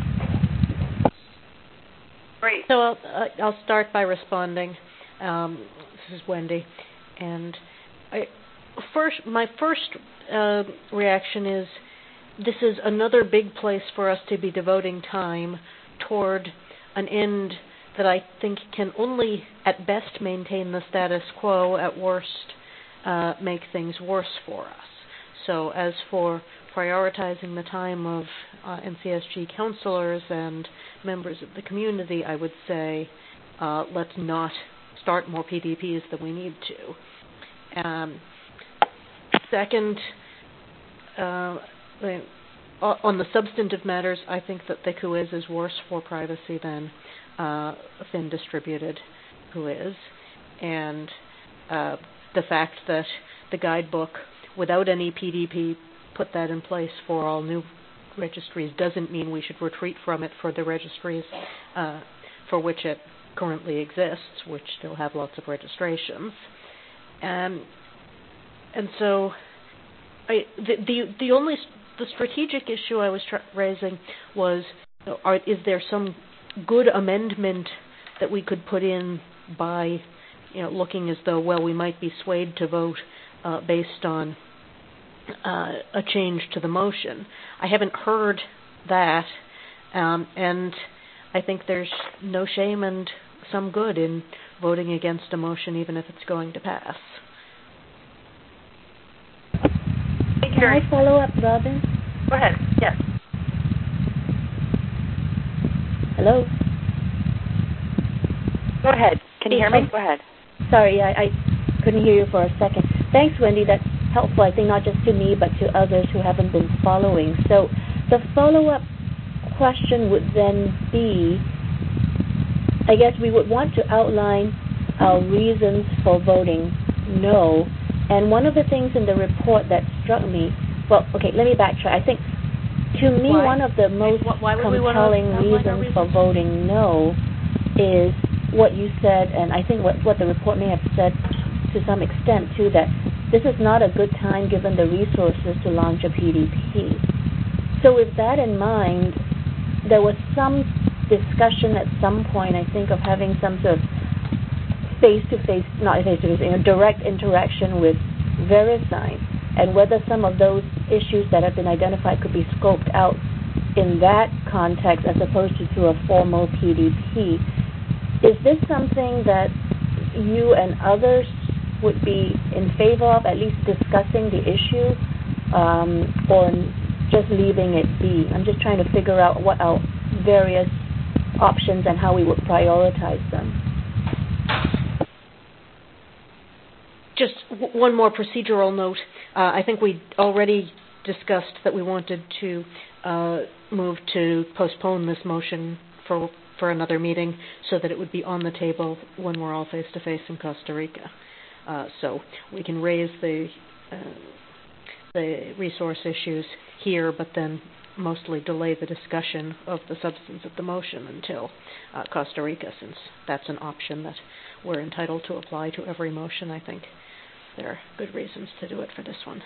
Great. So I'll start by responding. This is Wendy. And my first reaction is this is another big place for us to be devoting time toward an end that I think can only, at best, maintain the status quo, at worst, make things worse for us. So as for prioritizing the time of NCSG counselors and members of the community, I would say let's not start more PDPs than we need to. Second, on the substantive matters, I think that the QIS is worse for privacy than thin distributed QIS, and the fact that the guidebook, without any PDP, put that in place for all new registries doesn't mean we should retreat from it for the registries for which it currently exists, which still have lots of registrations. And so the strategic issue I was raising was, is there some good amendment that we could put in by, looking as though, well, we might be swayed to vote based on a change to the motion. I haven't heard that, and I think there's no shame and some good in voting against a motion, even if it's going to pass. Can I follow up, Robin? Go ahead. Yes. Hello? Go ahead. Can you hear me? Go ahead. Sorry, I couldn't hear you for a second. Thanks, Wendy. That's helpful, I think, not just to me, but to others who haven't been following. So the follow-up question would then be, I guess we would want to outline our reasons for voting no. And one of the things in the report that struck me, well, okay, let me backtrack. I think, to me, one of the most compelling reasons for voting no is what you said, and I think what the report may have said to some extent, too, that this is not a good time given the resources to launch a PDP. So with that in mind, there was some discussion at some point, I think, of having some sort of face-to-face, not face-to-face, direct interaction with VeriSign, and whether some of those issues that have been identified could be scoped out in that context as opposed to through a formal PDP. Is this something that you and others would be in favor of, at least discussing the issue, or just leaving it be? I'm just trying to figure out what our various options and how we would prioritize them. Just one more procedural note. I think we already discussed that we wanted to move to postpone this motion for another meeting so that it would be on the table when we're all face-to-face in Costa Rica. So we can raise the resource issues here, but then mostly delay the discussion of the substance of the motion until Costa Rica, since that's an option that we're entitled to apply to every motion. I think there are good reasons to do it for this one.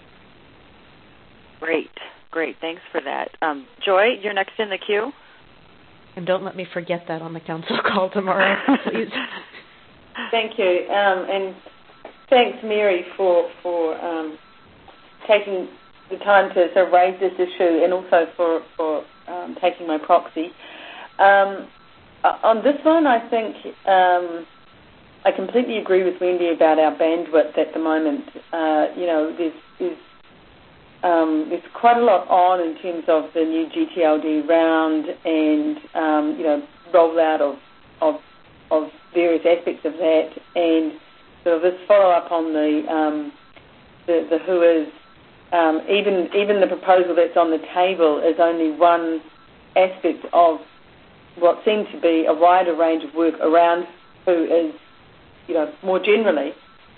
Great. Thanks for that. Joy, you're next in the queue. And don't let me forget that on the council call tomorrow, please. Thank you. And thanks, Mary, for taking the time to sort of raise this issue, and also for taking my proxy. On this one, I think I completely agree with Wendy about our bandwidth at the moment. There's quite a lot on in terms of the new GTLD round and rollout of various aspects of that, and sort of this follow up on the WHOIS. Even the proposal that's on the table is only one aspect of what seems to be a wider range of work around WHOIS, more generally,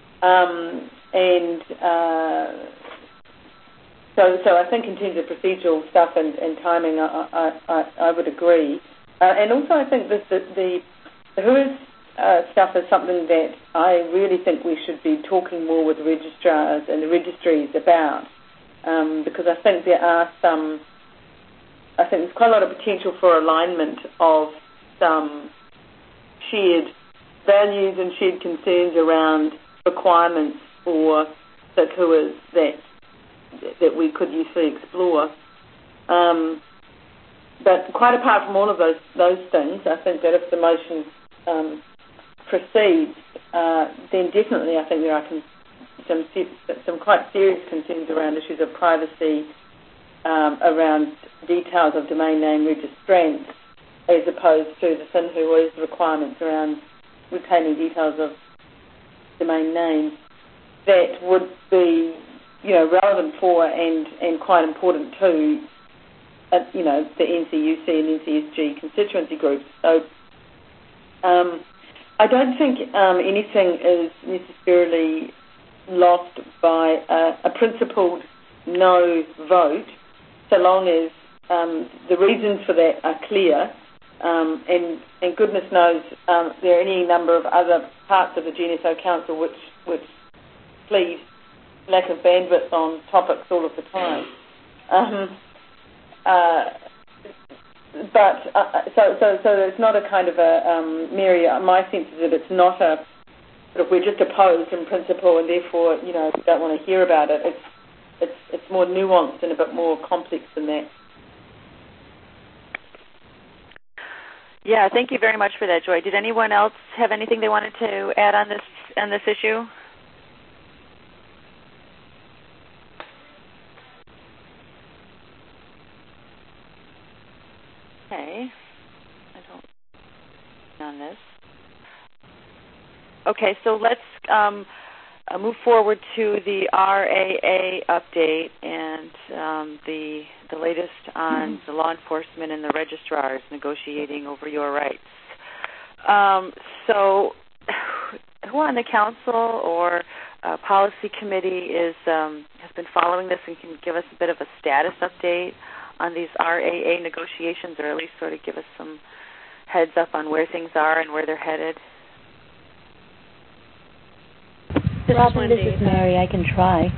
So I think in terms of procedural stuff and timing, I would agree. And also I think that the WHOIS stuff is something that I really think we should be talking more with registrars and the registries about, because I think there's quite a lot of potential for alignment of some shared values and shared concerns around requirements for the WHOIS that we could usefully explore. But quite apart from all of those things, I think that if the motion proceeds, then definitely I think there are some quite serious concerns around issues of privacy, around details of domain name registrants, as opposed to the WHOIS requirements around retaining details of domain names that would be, relevant for and quite important to, the NCUC and NCSG constituency groups. So I don't think anything is necessarily lost by a principled no vote, so long as the reasons for that are clear, and goodness knows there are any number of other parts of the GNSO Council which plead lack of bandwidth on topics all of the time. So it's not a kind of a Mary. My sense is that it's not a sort of we're just opposed in principle and therefore don't want to hear about it. It's more nuanced and a bit more complex than that. Yeah, thank you very much for that, Joy. Did anyone else have anything they wanted to add on this issue? Okay, I don't on this. Okay, so let's move forward to the RAA update and the latest on the law enforcement and the registrars negotiating over your rights. So, who on the council or policy committee has been following this and can give us a bit of a status update on these RAA negotiations, or at least sort of give us some heads up on where things are and where they're headed? Robin, this is Mary. I can try.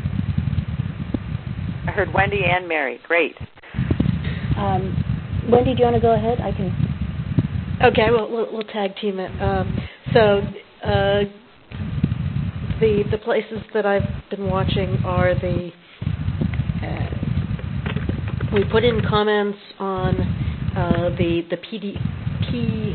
I heard Wendy and Mary. Great. Wendy, do you want to go ahead? I can. Okay, we'll tag team it. The places that I've been watching are we put in comments on the PDP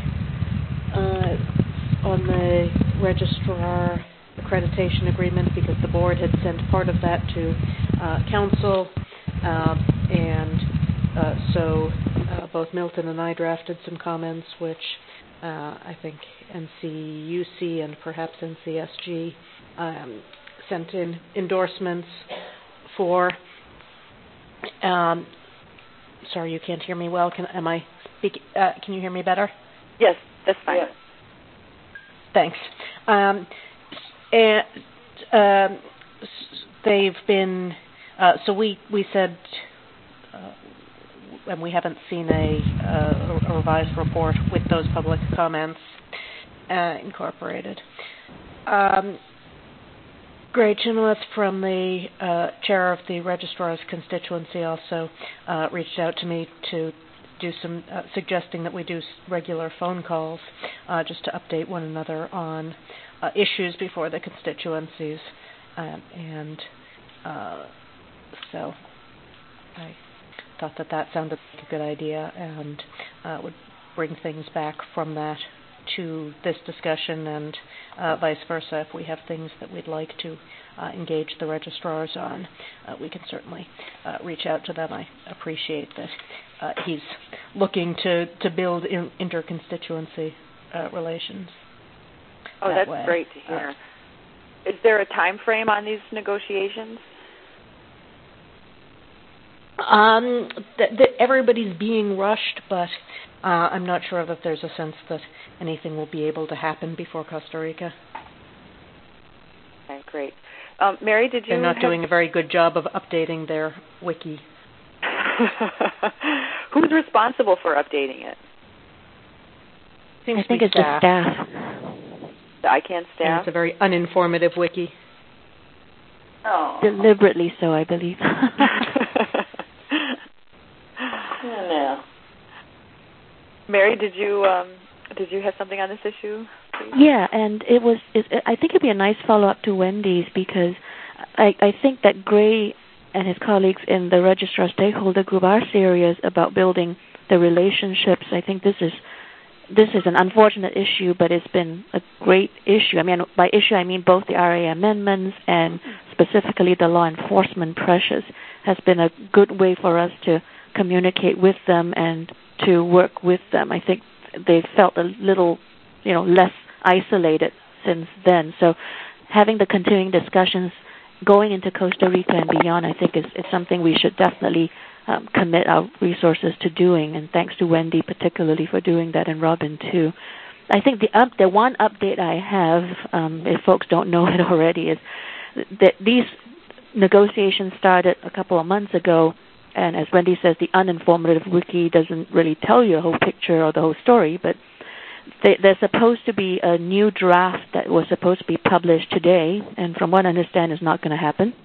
on the registrar accreditation agreement, because the board had sent part of that to council, and so both Milton and I drafted some comments, which I think NCUC and perhaps NCSG sent in endorsements for. Sorry, you can't hear me well. Can you hear me better? Yes, that's fine. Yeah. Thanks. And they've been so we said, and we haven't seen a revised report with those public comments incorporated. Gray Chenoweth from the chair of the registrar's constituency also reached out to me to do some suggesting that we do regular phone calls just to update one another on issues before the constituencies, and so I thought that sounded like a good idea and would bring things back from that to this discussion, and vice versa. If we have things that we'd like to engage the registrars on, we can certainly reach out to them. I appreciate that he's looking to build interconstituency relations. Oh, that's way. Great to hear. Is there a time frame on these negotiations? Everybody's being rushed, but I'm not sure that there's a sense that anything will be able to happen before Costa Rica. Okay, great. Mary, did you... They're not doing a very good job of updating their wiki. Who's responsible for updating it? I think it's the staff. The ICANN staff? And it's a very uninformative wiki. Oh. Deliberately so, I believe. No. Mary, did you have something on this issue, please? Yeah, and I think it'd be a nice follow-up to Wendy's, because I think that Gray and his colleagues in the registrar stakeholder group are serious about building the relationships. I think this is an unfortunate issue, but it's been a great issue. I mean, by issue I mean both the RA amendments and specifically the law enforcement pressures has been a good way for us to communicate with them and to work with them. I think they felt a little, less isolated since then. So having the continuing discussions going into Costa Rica and beyond, I think is something we should definitely commit our resources to doing. And thanks to Wendy particularly for doing that, and Robin too. I think the one update I have, if folks don't know it already, is that these negotiations started a couple of months ago, and as Wendy says, the uninformative wiki doesn't really tell you a whole picture or the whole story, but there's supposed to be a new draft that was supposed to be published today, and from what I understand is not going to happen.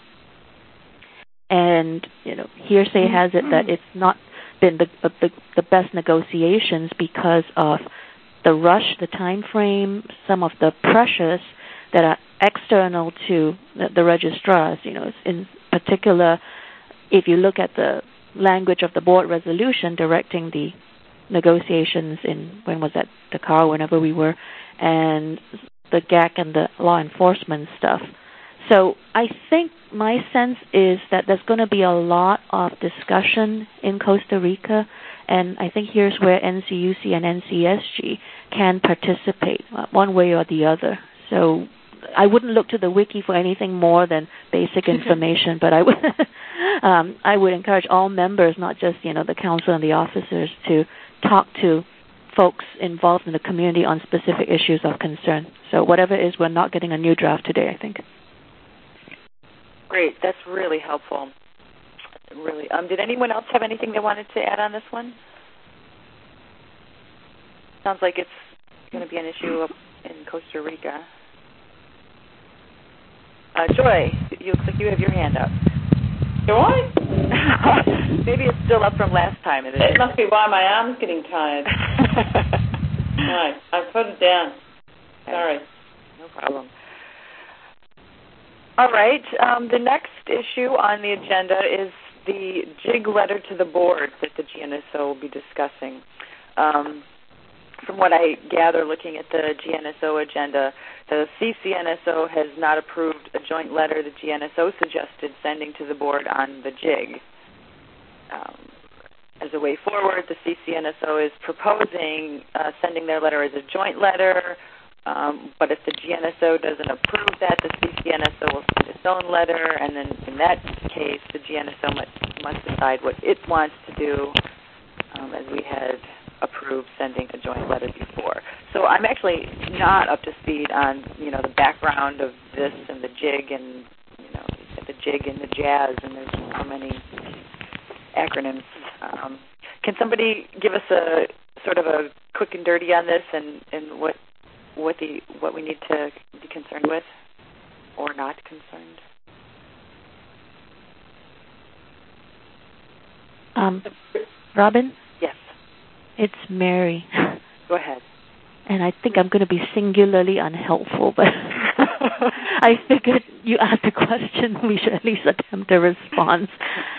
And hearsay has it that it's not been the best negotiations because of the rush, the time frame, some of the pressures that are external to the registrars. In particular, if you look at the language of the board resolution directing the negotiations in, when was that, Dakar, whenever we were, and the GAC and the law enforcement stuff. So I think my sense is that there's going to be a lot of discussion in Costa Rica, and I think here's where NCUC and NCSG can participate one way or the other. So I wouldn't look to the wiki for anything more than basic information, but I would encourage all members, not just the council and the officers, to talk to folks involved in the community on specific issues of concern. So whatever it is, we're not getting a new draft today, I think. Great. That's really helpful. Really. Did anyone else have anything they wanted to add on this one? Sounds like it's going to be an issue up in Costa Rica. Joy, you look like you have your hand up. Do I? Maybe it's still up from last time. It must be why my arm's getting tired. Right, I put it down. Sorry. No problem. All right. The next issue on the agenda is the JIG letter to the board that the GNSO will be discussing. From what I gather, looking at the GNSO agenda, the CCNSO has not approved a joint letter the GNSO suggested sending to the board on the JIG. As a way forward, the CCNSO is proposing sending their letter as a joint letter, but if the GNSO doesn't approve that, the CCNSO will send its own letter, and then in that case, the GNSO must decide what it wants to do, as we had approved sending a joint letter before. So I'm actually not up to speed on, the background of this and the JIG and, the JIG and the JAZ, and there's so many acronyms. Can somebody give us a sort of a quick and dirty on this and what we need to be concerned with or not concerned? Robin? Yes. It's Mary. Go ahead. And I think I'm going to be singularly unhelpful, but I figured you asked a question, we should at least attempt a response.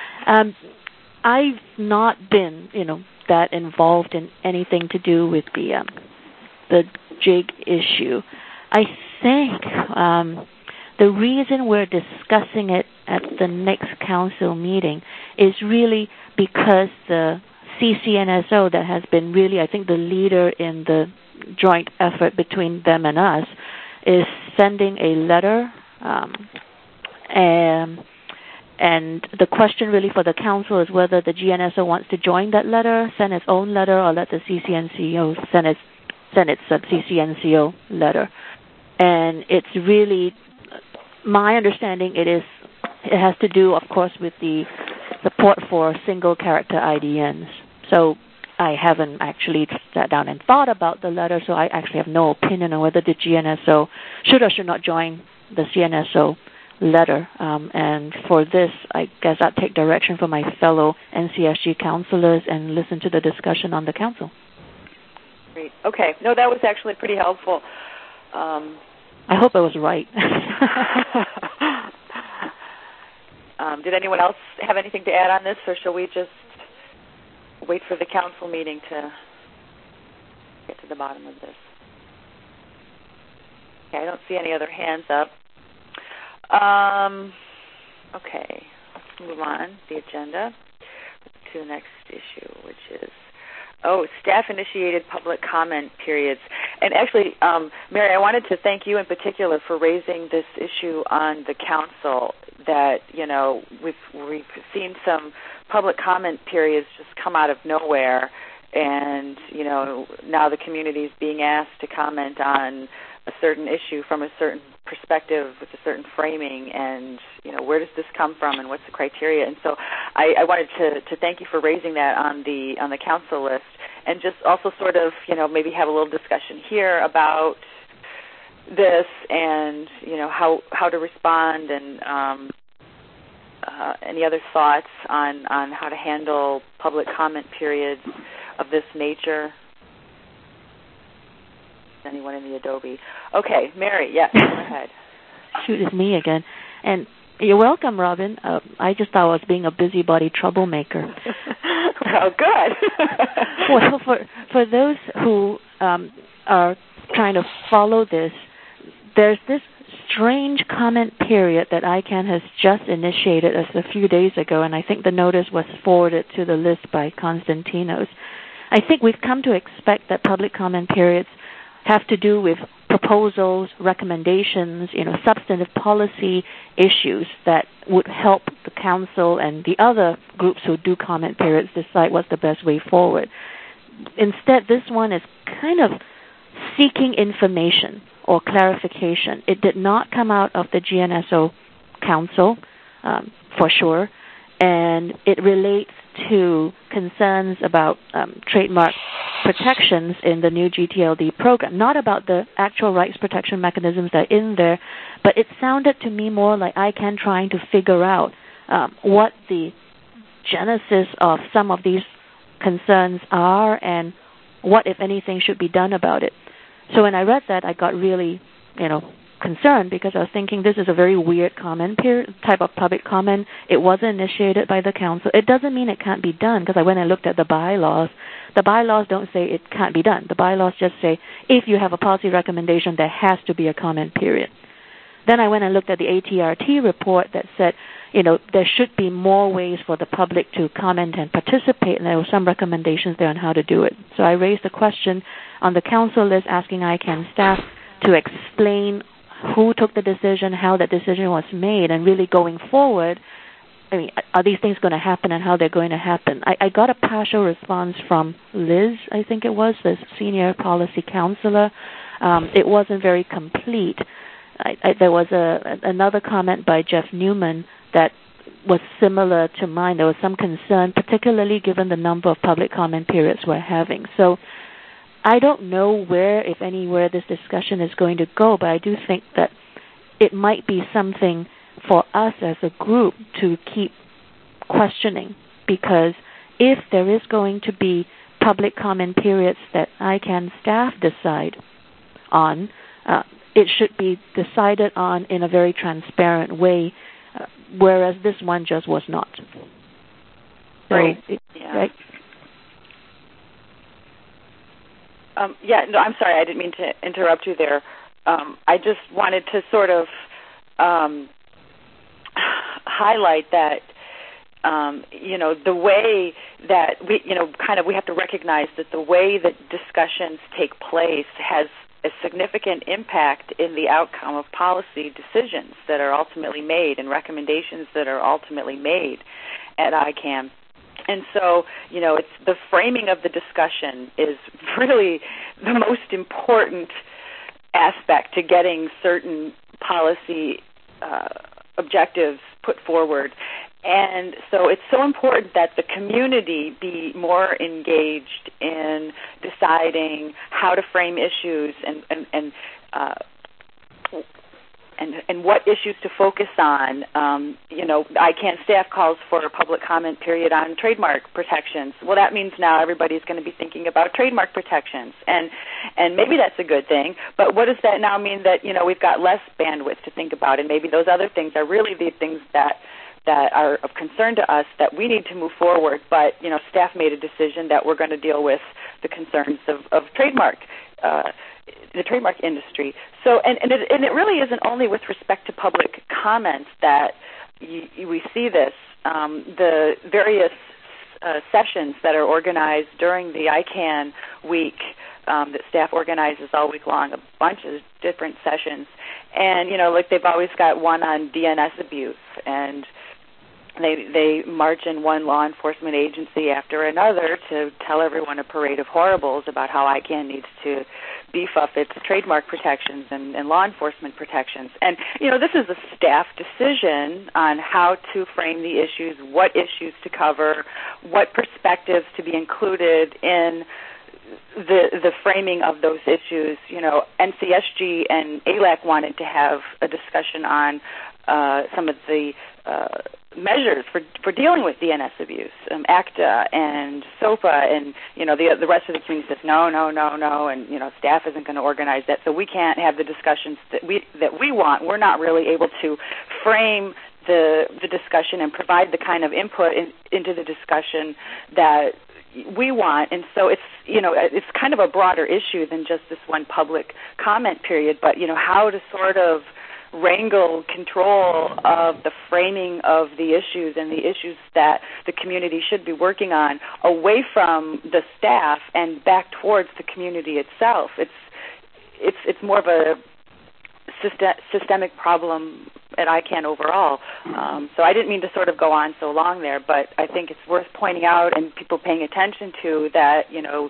I've not been, that involved in anything to do with the JIG issue. I think the reason we're discussing it at the next council meeting is really because the CCNSO, that has been really, I think, the leader in the joint effort between them and us, is sending a letter, and the question really for the council is whether the GNSO wants to join that letter, send its own letter, or let the CCNCO send its CCNCO letter. And it's really, my understanding, it has to do, of course, with the support for single character IDNs. So I haven't actually sat down and thought about the letter, so I actually have no opinion on whether the GNSO should or should not join the CNSO letter. And for this, I guess I'll take direction from my fellow NCSG counselors and listen to the discussion on the council. Great. Okay. No, that was actually pretty helpful. I hope I was right. Did anyone else have anything to add on this, or shall we just wait for the council meeting to get to the bottom of this? Okay, I don't see any other hands up. Okay, let's move on the agenda to the next issue, which is staff-initiated public comment periods. And actually, Mary, I wanted to thank you in particular for raising this issue on the council. That we've seen some public comment periods just come out of nowhere, and now the community is being asked to comment on a certain issue from a certain perspective with a certain framing, and where does this come from and what's the criteria? And so I wanted to thank you for raising that on the council list, and just also sort of maybe have a little discussion here about this and how to respond, and any other thoughts on how to handle public comment periods of this nature? Anyone in the Adobe? Okay, Mary, yes, go ahead. Shoot, it's me again. And you're welcome, Robin. I just thought I was being a busybody troublemaker. Oh, good. Well, for those who are trying to follow this, there's this strange comment period that ICANN has just initiated as a few days ago, and I think the notice was forwarded to the list by Konstantinos. I think we've come to expect that public comment periods have to do with proposals, recommendations, substantive policy issues that would help the council and the other groups who do comment periods decide what's the best way forward. Instead, this one is kind of seeking information or clarification. It did not come out of the GNSO Council, for sure, and it relates to concerns about trademark protections in the new GTLD program, not about the actual rights protection mechanisms that are in there, but it sounded to me more like ICANN trying to figure out what the genesis of some of these concerns are and what, if anything, should be done about it. So when I read that, I got really, concerned because I was thinking this is a very weird comment period, type of public comment. It wasn't initiated by the council. It doesn't mean it can't be done, because I went and looked at the bylaws. The bylaws don't say it can't be done. The bylaws just say if you have a policy recommendation, there has to be a comment period. Then I went and looked at the ATRT report that said, there should be more ways for the public to comment and participate, and there were some recommendations there on how to do it. So I raised a question on the council list asking ICANN staff to explain who took the decision, how that decision was made, and really going forward, are these things going to happen and how they're going to happen? I got a partial response from Liz, I think it was, the senior policy counselor. It wasn't very complete. There was another comment by Jeff Newman that was similar to mine. There was some concern, particularly given the number of public comment periods we're having. So I don't know where, if anywhere, this discussion is going to go, but I do think that it might be something for us as a group to keep questioning, because if there is going to be public comment periods that ICANN staff decide on, it should be decided on in a very transparent way, whereas this one just was not. Right. Right? No, I'm sorry. I didn't mean to interrupt you there. I just wanted to sort of highlight that, the way that we have to recognize that the way that discussions take place has a significant impact in the outcome of policy decisions that are ultimately made and recommendations that are ultimately made at ICANN. And so, it's the framing of the discussion is really the most important aspect to getting certain policy objectives put forward. And so it's so important that the community be more engaged in deciding how to frame issues and what issues to focus on. ICANN staff calls for a public comment period on trademark protections. Well, that means now everybody's going to be thinking about trademark protections, and maybe that's a good thing. But what does that now mean that we've got less bandwidth to think about, and maybe those other things are really the things that are of concern to us that we need to move forward. But staff made a decision that we're going to deal with the concerns of trademark. The trademark industry. So, and it really isn't only with respect to public comments that we see this. The various sessions that are organized during the ICANN week that staff organizes all week long, a bunch of different sessions. And, like they've always got one on DNS abuse, and they march in one law enforcement agency after another to tell everyone a parade of horribles about how ICANN needs to beef up its trademark protections and law enforcement protections. And, this is a staff decision on how to frame the issues, what issues to cover, what perspectives to be included in the framing of those issues. NCSG and ALAC wanted to have a discussion on some of the measures for dealing with DNS abuse, ACTA and SOPA, and the rest of the community says no, and staff isn't going to organize that, so we can't have the discussions that we want. We're not really able to frame the discussion and provide the kind of input into the discussion that we want. And so it's kind of a broader issue than just this one public comment period, but how to sort of wrangle control of the framing of the issues and the issues that the community should be working on away from the staff and back towards the community itself. It's more of a systemic problem at ICANN overall. So I didn't mean to sort of go on so long there, but I think it's worth pointing out and people paying attention to that,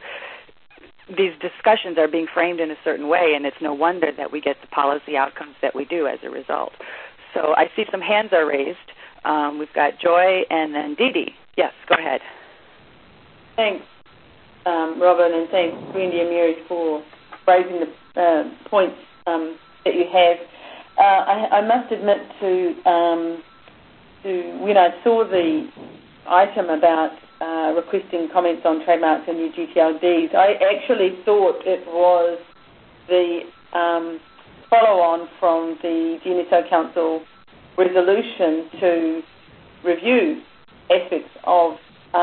these discussions are being framed in a certain way, and it's no wonder that we get the policy outcomes that we do as a result. So I see some hands are raised. We've got Joy and then Dee Dee. Yes, go ahead. Thanks, Robin, and thanks, Wendy and Mary, for raising the points that you have. I must admit to when I saw the item about requesting comments on trademarks and new GTLDs, I actually thought it was the follow-on from the GNSO Council resolution to review aspects of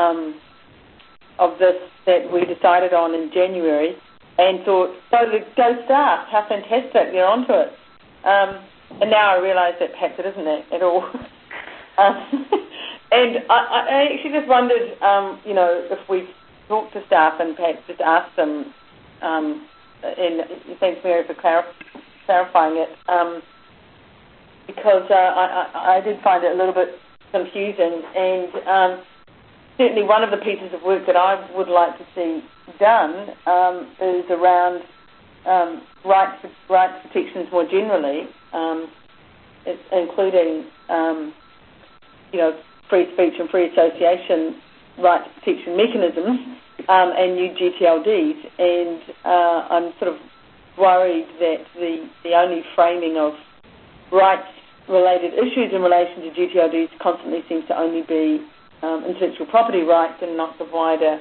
this that we decided on in January, and thought, so the Go staff, how fantastic, they're onto it. And now I realise that perhaps it isn't at all. And I actually just wondered, if we talked to staff and perhaps just asked them, and thanks, Mary, for clarifying it, because I did find it a little bit confusing, and certainly one of the pieces of work that I would like to see done is around rights protections more generally, including, free speech and free association rights protection mechanisms and new GTLDs. And I'm sort of worried that the only framing of rights-related issues in relation to GTLDs constantly seems to only be intellectual property rights and not the wider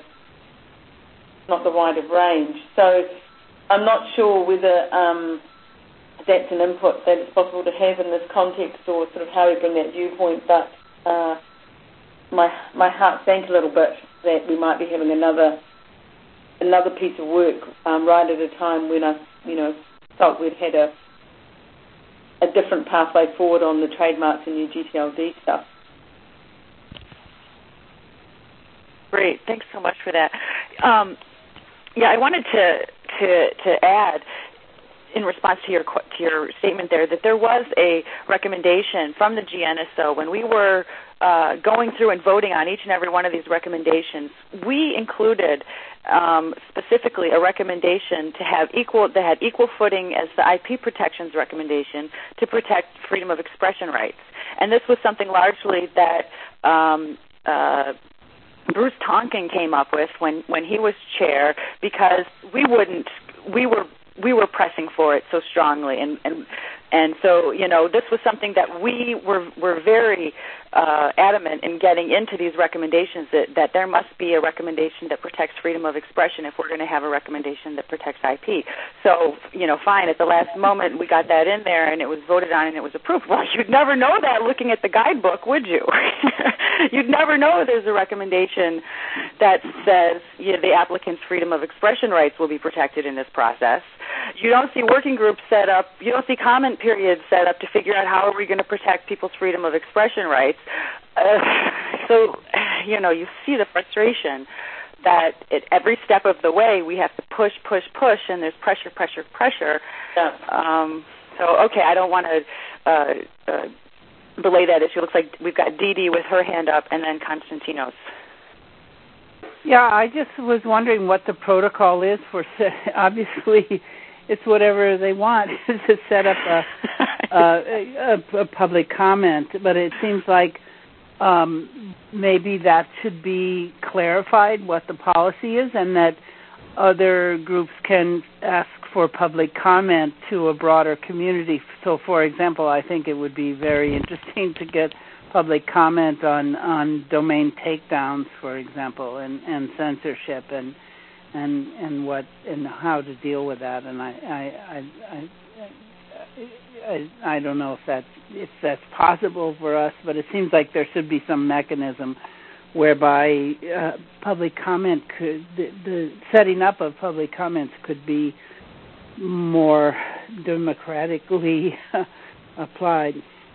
range. So I'm not sure whether that's an input that it's possible to have in this context, or sort of how we bring that viewpoint, but my heart sank a little bit that we might be having another piece of work right at a time when I felt we'd had a different pathway forward on the trademarks and new GTLD stuff. Great, thanks so much for that. I wanted to add, in response to your statement there, that there was a recommendation from the GNSO when we were going through and voting on each and every one of these recommendations. We included specifically a recommendation that had equal footing as the IP protections recommendation to protect freedom of expression rights. And this was something largely that Bruce Tonkin came up with when he was chair, because we were pressing for it so strongly, and so this was something that we were very adamant in getting into these recommendations, that there must be a recommendation that protects freedom of expression if we're going to have a recommendation that protects IP. So fine, at the last moment we got that in there and it was voted on and it was approved. Well, you'd never know that looking at the guidebook, would you? You'd never know there's a recommendation that says the applicant's freedom of expression rights will be protected in this process. You don't see working groups set up. You don't see comment periods set up to figure out how are we going to protect people's freedom of expression rights. So you see the frustration that at every step of the way we have to push, and there's pressure. Yeah. Okay, I don't want to belay that issue. It looks like we've got Dee Dee with her hand up, and then Konstantinos. Yeah, I just was wondering what the protocol is for. Obviously, it's whatever they want to set up a public comment, but it seems like maybe that should be clarified what the policy is, and that other groups can ask for public comment to a broader community. So, for example, I think it would be very interesting to get public comment on domain takedowns, for example, and censorship, and what and how to deal with that. And I don't know if that's possible for us, but it seems like there should be some mechanism whereby public comment the setting up of public comments could be more democratically applied.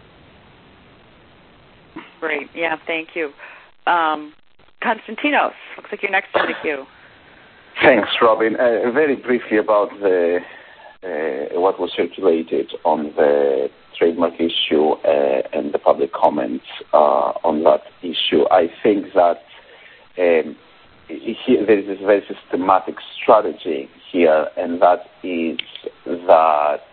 Great. Yeah, thank you. Konstantinos, looks like you're next in the queue. Thanks, Robin. Very briefly about what was circulated on the trademark issue and the public comments on that issue. I think that there is a very systematic strategy here, and that is that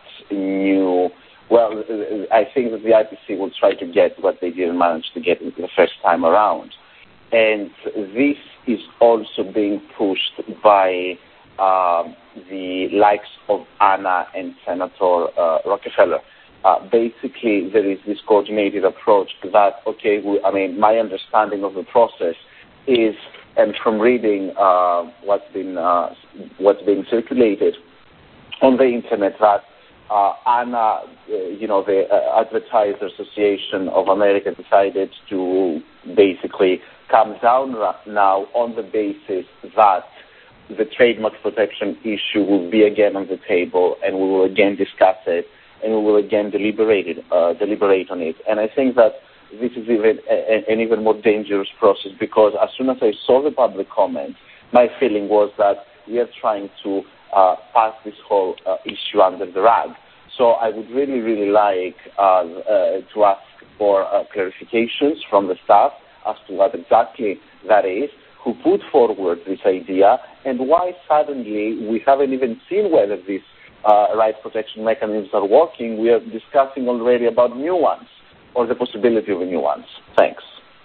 I think that the IPC will try to get what they didn't manage to get the first time around. And this is also being pushed by the likes of Anna and Senator Rockefeller. Basically, there is this coordinated approach that, my understanding of the process is, and from reading what's being circulated on the internet, that Anna, the Advertiser Association of America, decided to basically come down now on the basis that the trademark protection issue will be again on the table, and we will again discuss it, and we will again deliberate on it. And I think that this is an even more dangerous process, because as soon as I saw the public comment, my feeling was that we are trying to pass this whole issue under the rug. So I would really, really like to ask for clarifications from the staff as to what exactly that is, who put forward this idea, and why suddenly we haven't even seen whether these rights protection mechanisms are working. We are discussing already about new ones, or the possibility of new ones. Thanks.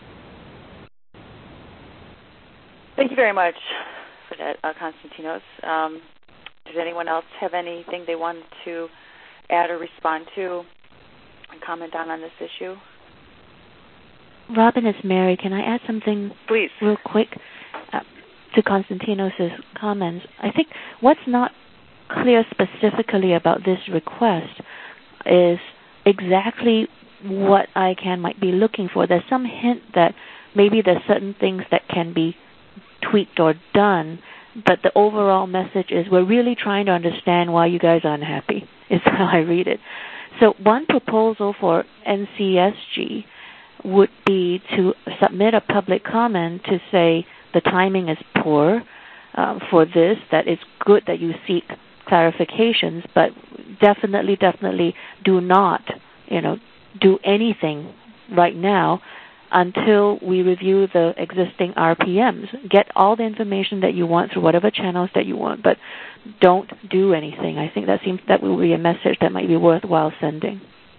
Thank you very much for that, Konstantinos. Does anyone else have anything they want to add or respond to and comment on this issue? Robin, it's Mary. Can I add something Please. Real quick to Konstantinos' comments? I think what's not clear specifically about this request is exactly what ICANN might be looking for. There's some hint that maybe there's certain things that can be tweaked or done, but the overall message is we're really trying to understand why you guys are unhappy, is how I read it. So one proposal for NCSG would be to submit a public comment to say the timing is poor for this, that it's good that you seek clarifications, but definitely do not, do anything right now until we review the existing RPMs. Get all the information that you want through whatever channels that you want, but don't do anything. I think that will be a message that might be worthwhile sending.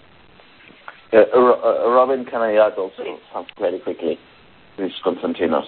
Robin, can I add also something very quickly? Please, Konstantinos.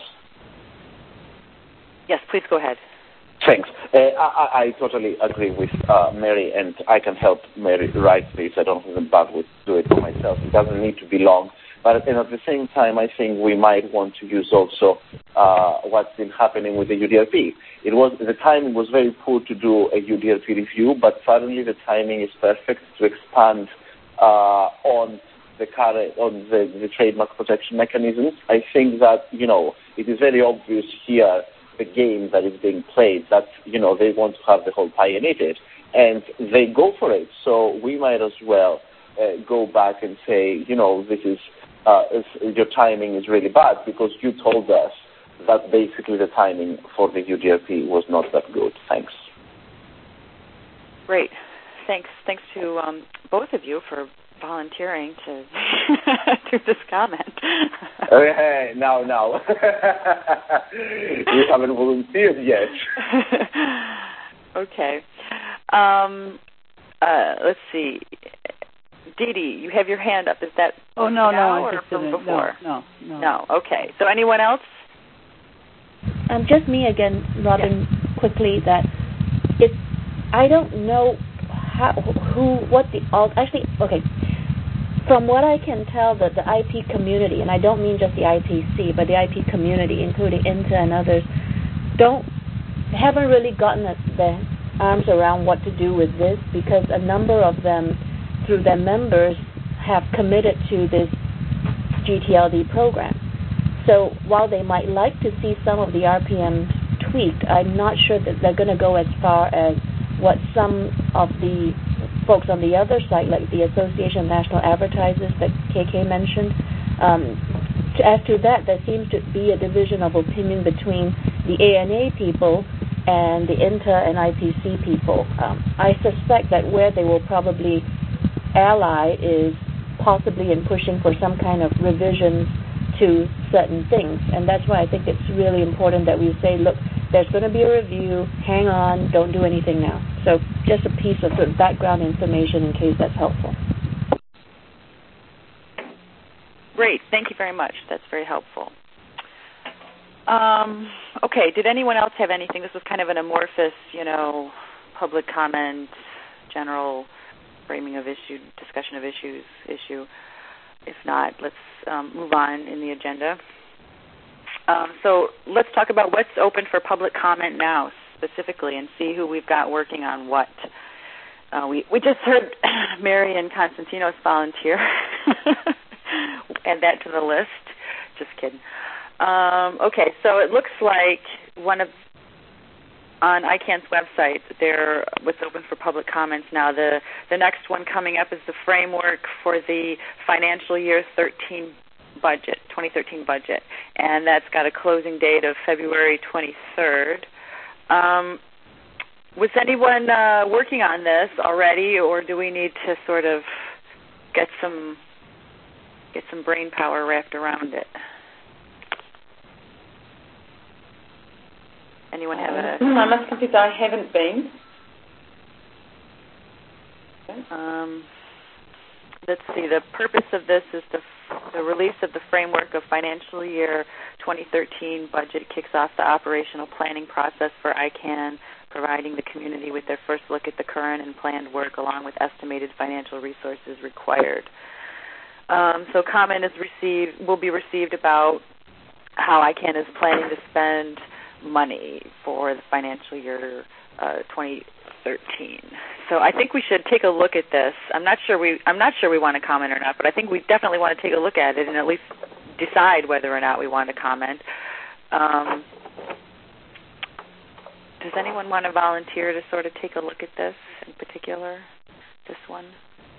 Yes, please go ahead. Thanks. I totally agree with Mary, and I can help Mary write this. I don't have the bandwidth to do it for myself. It doesn't need to be long. But at the same time, I think we might want to use also what's been happening with the UDRP. The timing was very poor to do a UDRP review, but suddenly the timing is perfect to expand on the trademark protection mechanisms. I think that it is very obvious here the game that is being played, that they want to have the whole pie and eat it, and they go for it. So we might as well go back and say, this is your timing is really bad, because you told us that basically the timing for the UDRP was not that good. Thanks. Great. Thanks to both of you for volunteering to do this comment. Hey, now. You haven't volunteered yet. Okay. Let's see. Dee Dee, you have your hand up. Is that no, now I or just from didn't. before? No. Okay. So anyone else? Just me again, Robin. Yeah. Quickly, that I don't know okay. From what I can tell, that the IP community, and I don't mean just the IPC, but the IP community, including INTA and others, haven't really gotten their arms around what to do with this, because a number of them, through their members, have committed to this GTLD program. So while they might like to see some of the RPMs tweaked, I'm not sure that they're going to go as far as what some of the folks on the other side, like the Association of National Advertisers that KK mentioned. As to that, there seems to be a division of opinion between the ANA people and the INTA and IPC people. I suspect that where they will probably ally is possibly in pushing for some kind of revisions to certain things. And that's why I think it's really important that we say, look, there's going to be a review, hang on, don't do anything now. So just a piece of sort of background information in case that's helpful. Great. Thank you very much. That's very helpful. Okay. Did anyone else have anything? This was kind of an amorphous, public comment, general framing of issue, discussion of issue. If not, let's move on in the agenda. So let's talk about what's open for public comment now, specifically, and see who we've got working on what. We just heard Marian Constantinos volunteer. Add that to the list. Just kidding. Okay, so it looks like on ICANN's website, what's open for public comments now. The next one coming up is the framework for the financial year 2013 budget, and that's got a closing date of February 23rd. Was anyone working on this already, or do we need to sort of get some brain power wrapped around it? Anyone have a... I must confess I haven't been. Let's see. The purpose of this is the release of the framework of financial year 2013 budget kicks off the operational planning process for ICANN, providing the community with their first look at the current and planned work along with estimated financial resources required. So comment will be received about how ICANN is planning to spend money for the financial year 2013. So I think we should take a look at this. I'm not sure we want to comment or not, but I think we definitely want to take a look at it and at least decide whether or not we want to comment. Does anyone want to volunteer to sort of take a look at this in particular, this one?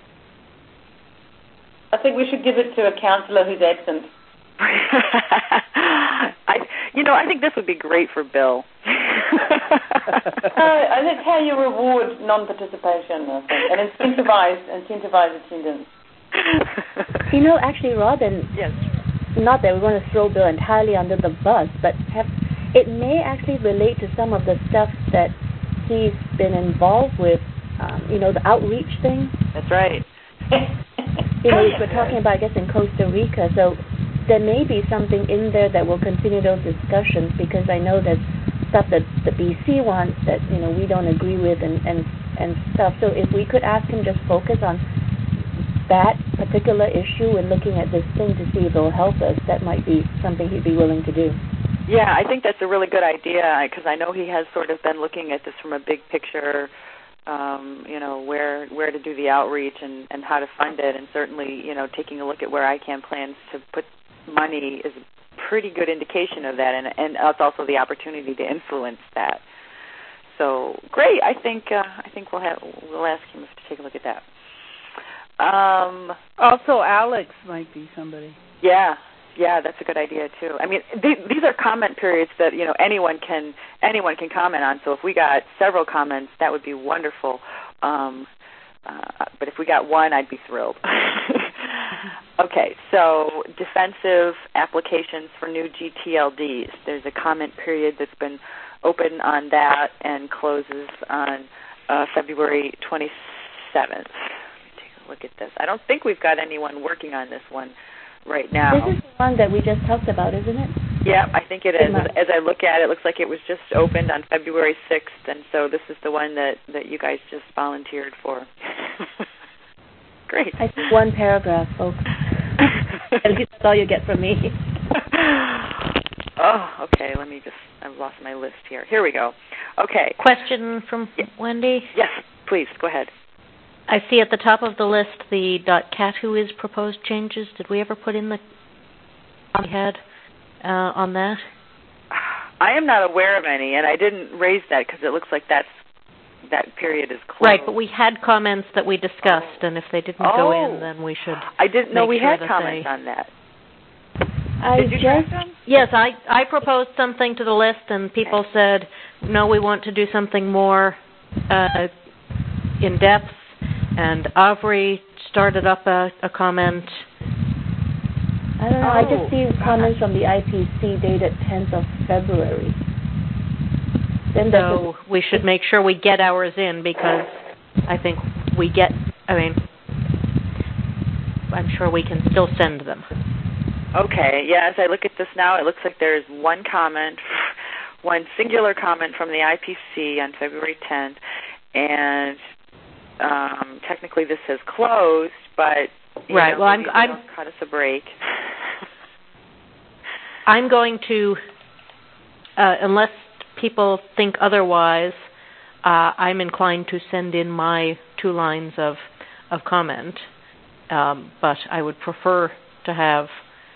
I think we should give it to a councillor who's absent. I think this would be great for Bill. That's how you reward non-participation, I think, and incentivize attendance. Actually, Robin, yes. Not that we want to throw Bill entirely under the bus, but it may actually relate to some of the stuff that he's been involved with, the outreach thing. That's right. We're talking about, I guess, in Costa Rica, so there may be something in there that will continue those discussions, because I know there's stuff that the BC wants that, we don't agree with and stuff. So if we could ask him just focus on that particular issue and looking at this thing to see if it will help us, that might be something he'd be willing to do. Yeah, I think that's a really good idea, because I know he has sort of been looking at this from a big picture, where to do the outreach and how to fund it, and certainly, taking a look at where ICANN plans to put money is a pretty good indication of that, and it's also the opportunity to influence that. So great! I think we'll ask him to take a look at that. Also, Alex might be somebody. Yeah, Yeah, that's a good idea too. I mean, these are comment periods that anyone can comment on. So if we got several comments, that would be wonderful. But if we got one, I'd be thrilled. Okay, so defensive applications for new GTLDs. There's a comment period that's been open on that and closes on February 27th. Take a look at this. I don't think we've got anyone working on this one right now. This is the one that we just talked about, isn't it? Yeah, I think it is. As I look at it, it looks like it was just opened on February 6th, and so this is the one that you guys just volunteered for. Great. I see one paragraph, folks. At least that's all you get from me. Oh, okay. I've lost my list here. Here we go. Okay. Question from Wendy? Yes, please, go ahead. I see at the top of the list the .cat-who-is proposed changes. Did we ever put in the we had on that? I am not aware of any, and I didn't raise that because it looks like that period is closed. Right, but we had comments that we discussed, and if they didn't go in, then we should. I didn't know we had comments on that. Did you track them? Yes, I proposed something to the list, and people said, no, we want to do something more in depth. And Avery started up a comment. I don't know. I just see comments from the IPC dated 10th of February. Then so we should make sure we get ours in because I think I'm sure we can still send them. Okay. Yeah, as I look at this now, it looks like there's one singular comment from the IPC on February 10th. And technically this has closed, but right. Well, I'm cut us a break. I'm going to, unless people think otherwise, I'm inclined to send in my 2 lines of comment, but I would prefer to have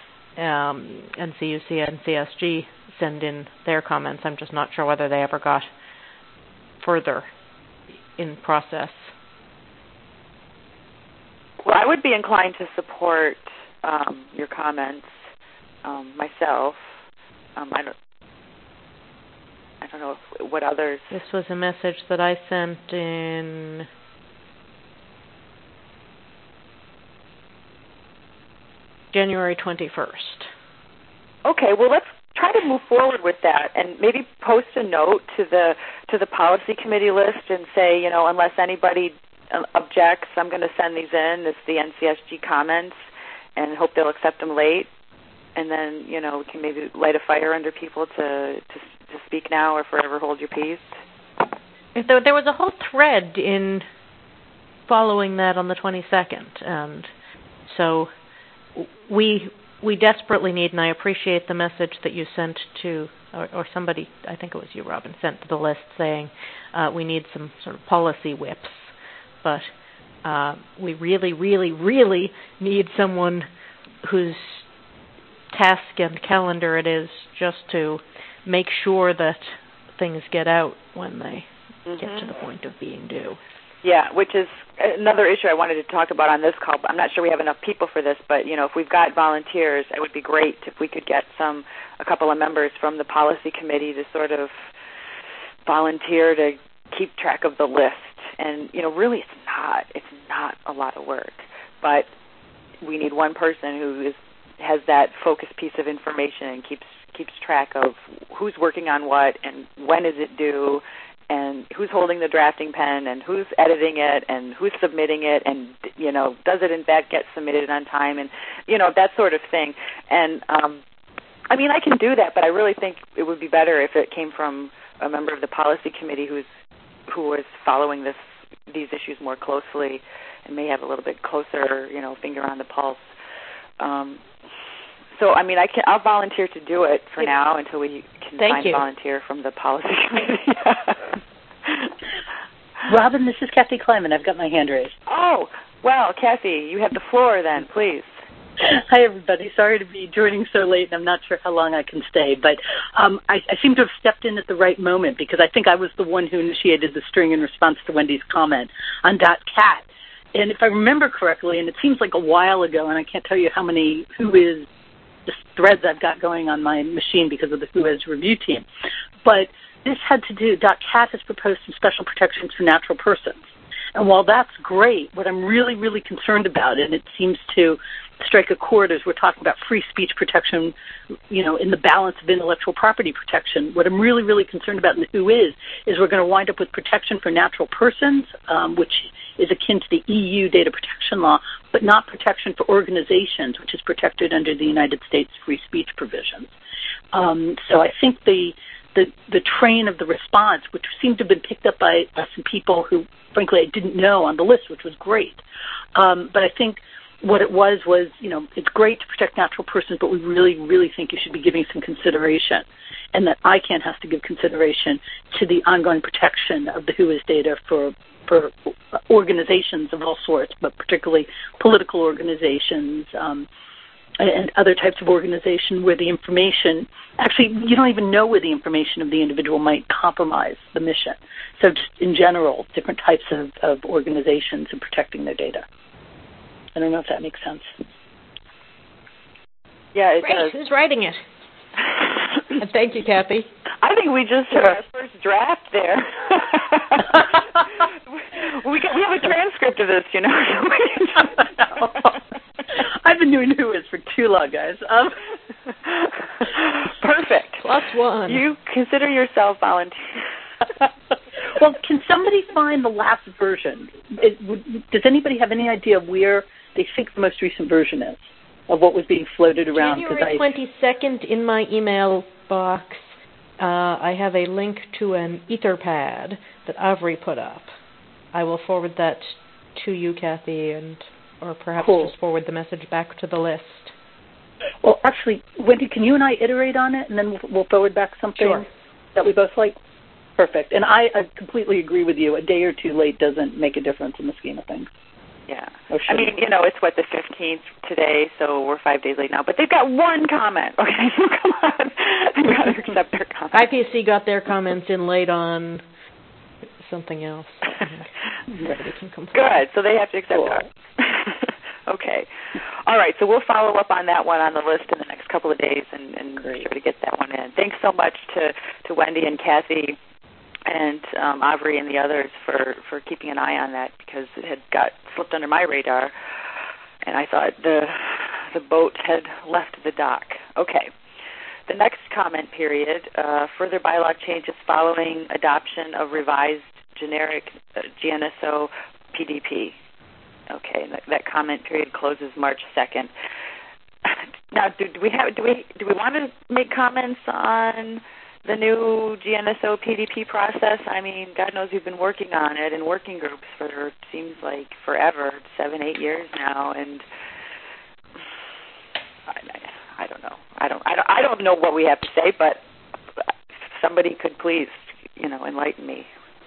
NCUC and CSG send in their comments. I'm just not sure whether they ever got further in process. Well, I would be inclined to support your comments myself. I don't know what others. This was a message that I sent in January 21st. Okay, well, let's try to move forward with that and maybe post a note to the policy committee list and say, unless anybody objects, I'm going to send these in. It's the NCSG comments and hope they'll accept them late. And then, we can maybe light a fire under people to speak now or forever hold your peace. There was a whole thread in following that on the 22nd. And so we desperately need, and I appreciate the message that you sent to, or somebody, I think it was you, Robin, sent to the list saying we need some sort of policy whips. But we really, really, really need someone whose task and calendar it is just to make sure that things get out when they get to the point of being due. Yeah, which is another issue I wanted to talk about on this call. I'm not sure we have enough people for this, but, if we've got volunteers, it would be great if we could get a couple of members from the policy committee to sort of volunteer to keep track of the list. And, really it's not a lot of work, but we need one person who has that focused piece of information and keeps track of who's working on what and when is it due and who's holding the drafting pen and who's editing it and who's submitting it and, does it in fact get submitted on time and, that sort of thing. And, I can do that, but I really think it would be better if it came from a member of the policy committee who was following these issues more closely and may have a little bit closer, finger on the pulse. I'll volunteer to do it for now until we can find a volunteer from the policy committee. Robin, this is Kathy Kleiman. I've got my hand raised. Oh, well, Kathy, you have the floor then, please. Hi, everybody. Sorry to be joining so late, and I'm not sure how long I can stay, but I seem to have stepped in at the right moment because I think I was the one who initiated the string in response to Wendy's comment on .cat. And if I remember correctly, and it seems like a while ago, and I can't tell you how many who is threads I've got going on my machine because of the WHOIS review team. But this had to do, .cat has proposed some special protections for natural persons. And while that's great, what I'm really, really concerned about, and it seems to strike a chord as we're talking about free speech protection, in the balance of intellectual property protection, what I'm really, really concerned about in the WHOIS is we're going to wind up with protection for natural persons, which is akin to the EU data protection law, but not protection for organizations, which is protected under the United States free speech provisions. So I think the train of the response, which seemed to have been picked up by some people who, frankly, I didn't know on the list, which was great. But I think what it was, it's great to protect natural persons, but we really, really think you should be giving some consideration, and that ICANN has to give consideration to the ongoing protection of the WHOIS data for organizations of all sorts, but particularly political organizations, and other types of organization where the information, actually, you don't even know where the information of the individual might compromise the mission. So just in general, different types of organizations and protecting their data. I don't know if that makes sense. Yeah, it Great. does. Who's writing it? Thank you, Kathy. I think we just had our first draft there. we have a transcript of this, So we can I've been doing WHOIS for too long, guys. Perfect. +1. You consider yourself volunteer. Well, can somebody find the last version? Does anybody have any idea where they think the most recent version is of what was being floated around? January 22nd in my email box, I have a link to an Etherpad that Avery put up. I will forward that to you, Kathy, or perhaps just forward the message back to the list. Well, actually, Wendy, can you and I iterate on it, and then we'll forward back something that we both like? Perfect. And I completely agree with you. A day or two late doesn't make a difference in the scheme of things. Yeah. I mean, it's the 15th today, so we're 5 days late now. But they've got one comment. Okay, so come on. They've got to accept their comment. IPC got their comments in late on something else. Good. So they have to accept ours. Okay. All right. So we'll follow up on that one on the list in the next couple of days and be sure to get that one in. Thanks so much to Wendy and Kathy and Avery and the others for keeping an eye on that, because it had got slipped under my radar, and I thought the boat had left the dock. Okay. The next comment period, further bylaw changes following adoption of revised generic GNSO PDP. Okay, that comment period closes March 2nd. Now, do we want to make comments on the new GNSO PDP process? I mean, God knows we've been working on it in working groups for seems like forever, 7-8 years now, and I don't know. I don't know what we have to say, but somebody could please, enlighten me.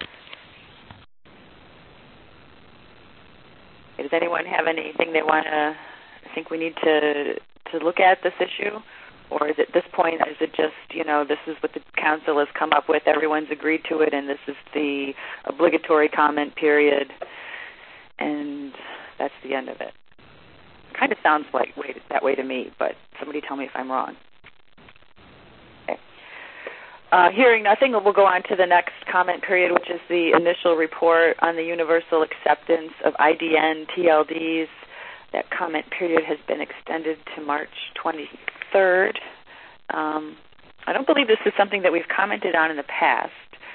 Does anyone have anything they want to think we need to look at this issue? Or is it this point, is it just, this is what the council has come up with, everyone's agreed to it, and this is the obligatory comment period, and that's the end of it? Kind of sounds like that way to me, but somebody tell me if I'm wrong. Okay. Hearing nothing, we'll go on to the next comment period, which is the initial report on the universal acceptance of IDN TLDs. That comment period has been extended to March 23rd. I don't believe this is something that we've commented on in the past.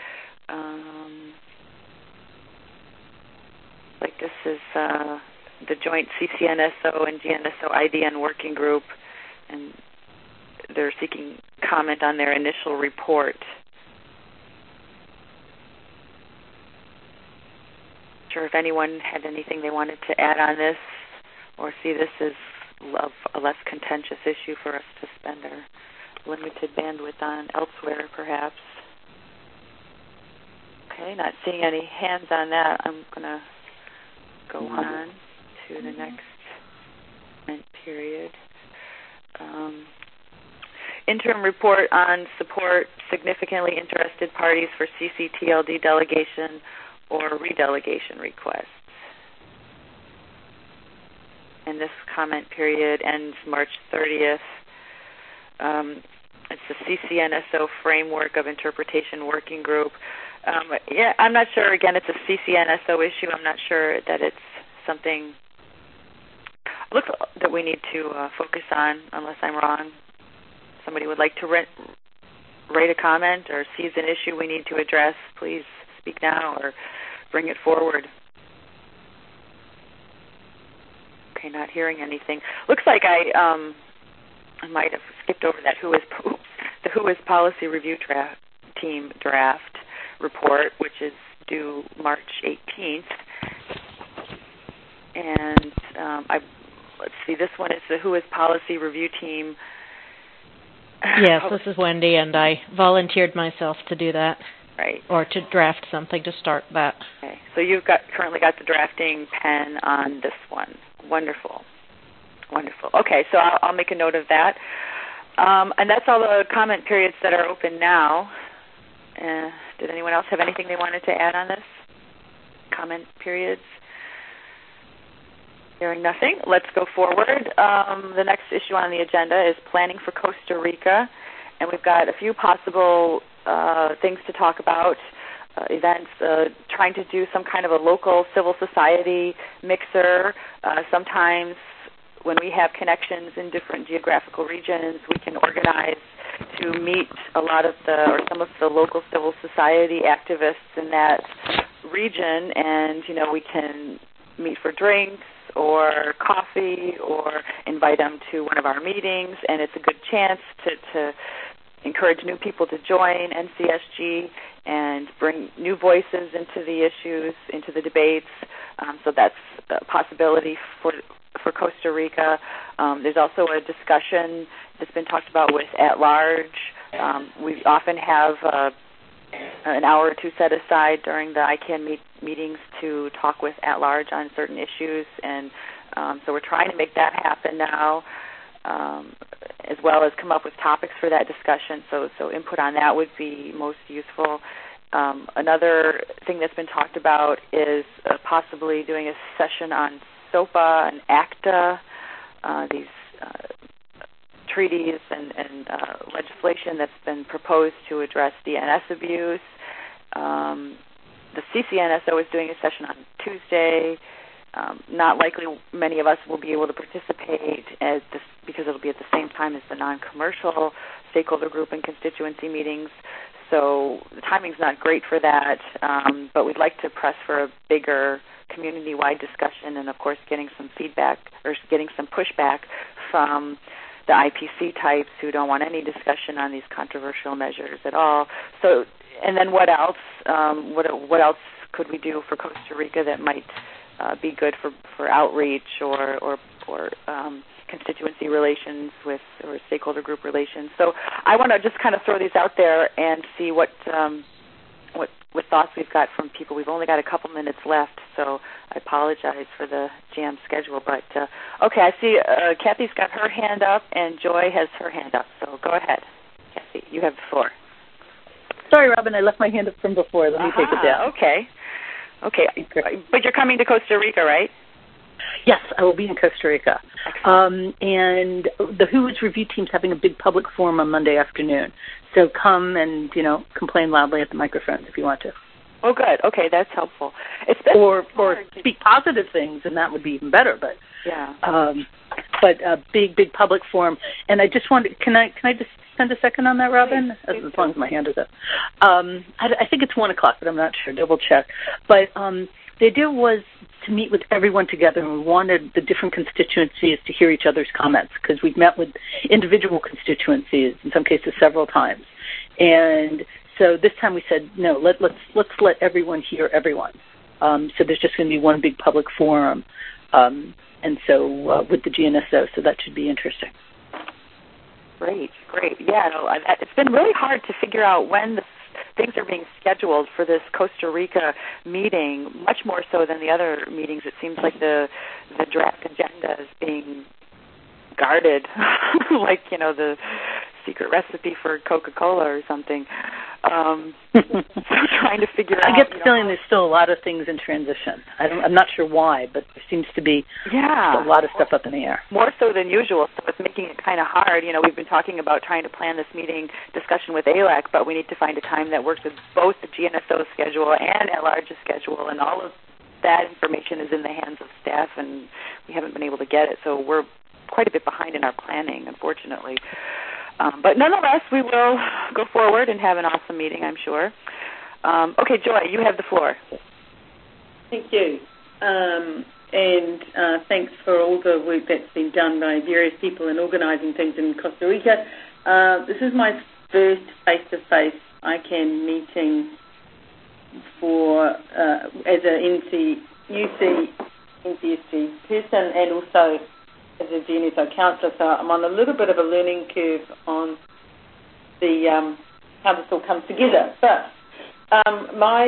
This is the joint CCNSO and GNSO IDN working group, and they're seeking comment on their initial report. Not sure if anyone had anything they wanted to add on this, or see this as a less contentious issue for us to spend our limited bandwidth on elsewhere, perhaps. Okay, not seeing any hands on that. I'm going to go on to the next comment period. Interim report on support significantly interested parties for CCTLD delegation or redelegation requests. And this comment period ends March 30th. It's the CCNSO Framework of Interpretation Working Group. I'm not sure. Again, it's a CCNSO issue. I'm not sure that it's something that we need to focus on, unless I'm wrong. Somebody would like to write a comment or sees an issue we need to address, please speak now or bring it forward. Okay, not hearing anything. Looks like I might have skipped over that the Who is Policy Review Team draft report, which is due March 18th. And let's see, this one is the Who is Policy Review Team. Yes, this is Wendy, and I volunteered myself to do that. Right. Or to draft something to start that. Okay. So you've currently got the drafting pen on this one. Wonderful. Wonderful. Okay, so I'll make a note of that. And that's all the comment periods that are open now. Did anyone else have anything they wanted to add on this? Comment periods? Hearing nothing, let's go forward. The next issue on the agenda is planning for Costa Rica, and we've got a few possible things to talk about, events, trying to do some kind of a local civil society mixer. Sometimes when we have connections in different geographical regions, we can organize to meet some of the local civil society activists in that region, and we can meet for drinks or coffee or invite them to one of our meetings, and it's a good chance to encourage new people to join NCSG and bring new voices into the issues, into the debates. So that's a possibility for Costa Rica. There's also a discussion that's been talked about with at-large. We often have an hour or two set aside during the ICANN meetings to talk with at-large on certain issues, and so we're trying to make that happen now, as well as come up with topics for that discussion. So input on that would be most useful. Another thing that's been talked about is possibly doing a session on SOPA and ACTA, these treaties and legislation that's been proposed to address DNS abuse. The CCNSO is doing a session on Tuesday. Not likely many of us will be able to participate because it'll be at the same time as the non-commercial stakeholder group and constituency meetings. So the timing's not great for that, but we'd like to press for a bigger community-wide discussion and, of course, getting some feedback or getting some pushback from the IPC types who don't want any discussion on these controversial measures at all. So, and then what else? What else could we do for Costa Rica that might be good for outreach or constituency relations or stakeholder group relations? So I want to just kind of throw these out there and see what thoughts we've got from people. We've only got a couple minutes left, so I apologize for the jammed schedule. But, okay, I see Kathy's got her hand up and Joy has her hand up. So go ahead, Kathy. You have the floor. Sorry, Robin, I left my hand up from before. Let me take it down. Okay. But you're coming to Costa Rica, right? Yes, I will be in Costa Rica. And the WHO's review team's having a big public forum on Monday afternoon. So come and, complain loudly at the microphones if you want to. Oh, good. Okay, that's helpful. Or speak positive things, and that would be even better. But yeah. But a big public forum. And I just wanted, can I just spend a second on that, Robin? As long as my hand is up. I think it's 1 o'clock, but I'm not sure. Double check. But the idea was to meet with everyone together, and we wanted the different constituencies to hear each other's comments, because we've met with individual constituencies, in some cases several times. And so this time we said, no, let's let everyone hear everyone. So there's just going to be one big public forum, and so with the GNSO, so that should be interesting. Great. Yeah, it's been really hard to figure out when things are being scheduled for this Costa Rica meeting, much more so than the other meetings. It seems like the draft agenda is being guarded, like, the secret recipe for Coca-Cola or something. So trying to figure out. I get the feeling there's still a lot of things in transition. I'm not sure why, but there seems to be a lot of stuff up in the air. More so than usual, so it's making it kind of hard. We've been talking about trying to plan this meeting discussion with ALAC, but we need to find a time that works with both the GNSO schedule and at-large's schedule, and all of that information is in the hands of staff, and we haven't been able to get it, so we're quite a bit behind in our planning, unfortunately. But nonetheless, we will go forward and have an awesome meeting, I'm sure. Okay, Joy, you have the floor. Thank you. And thanks for all the work that's been done by various people in organising things in Costa Rica. This is my first face-to-face ICANN meeting for as a NCSG person and also as a GNSO counsellor, so I'm on a little bit of a learning curve on the how this all comes together. But my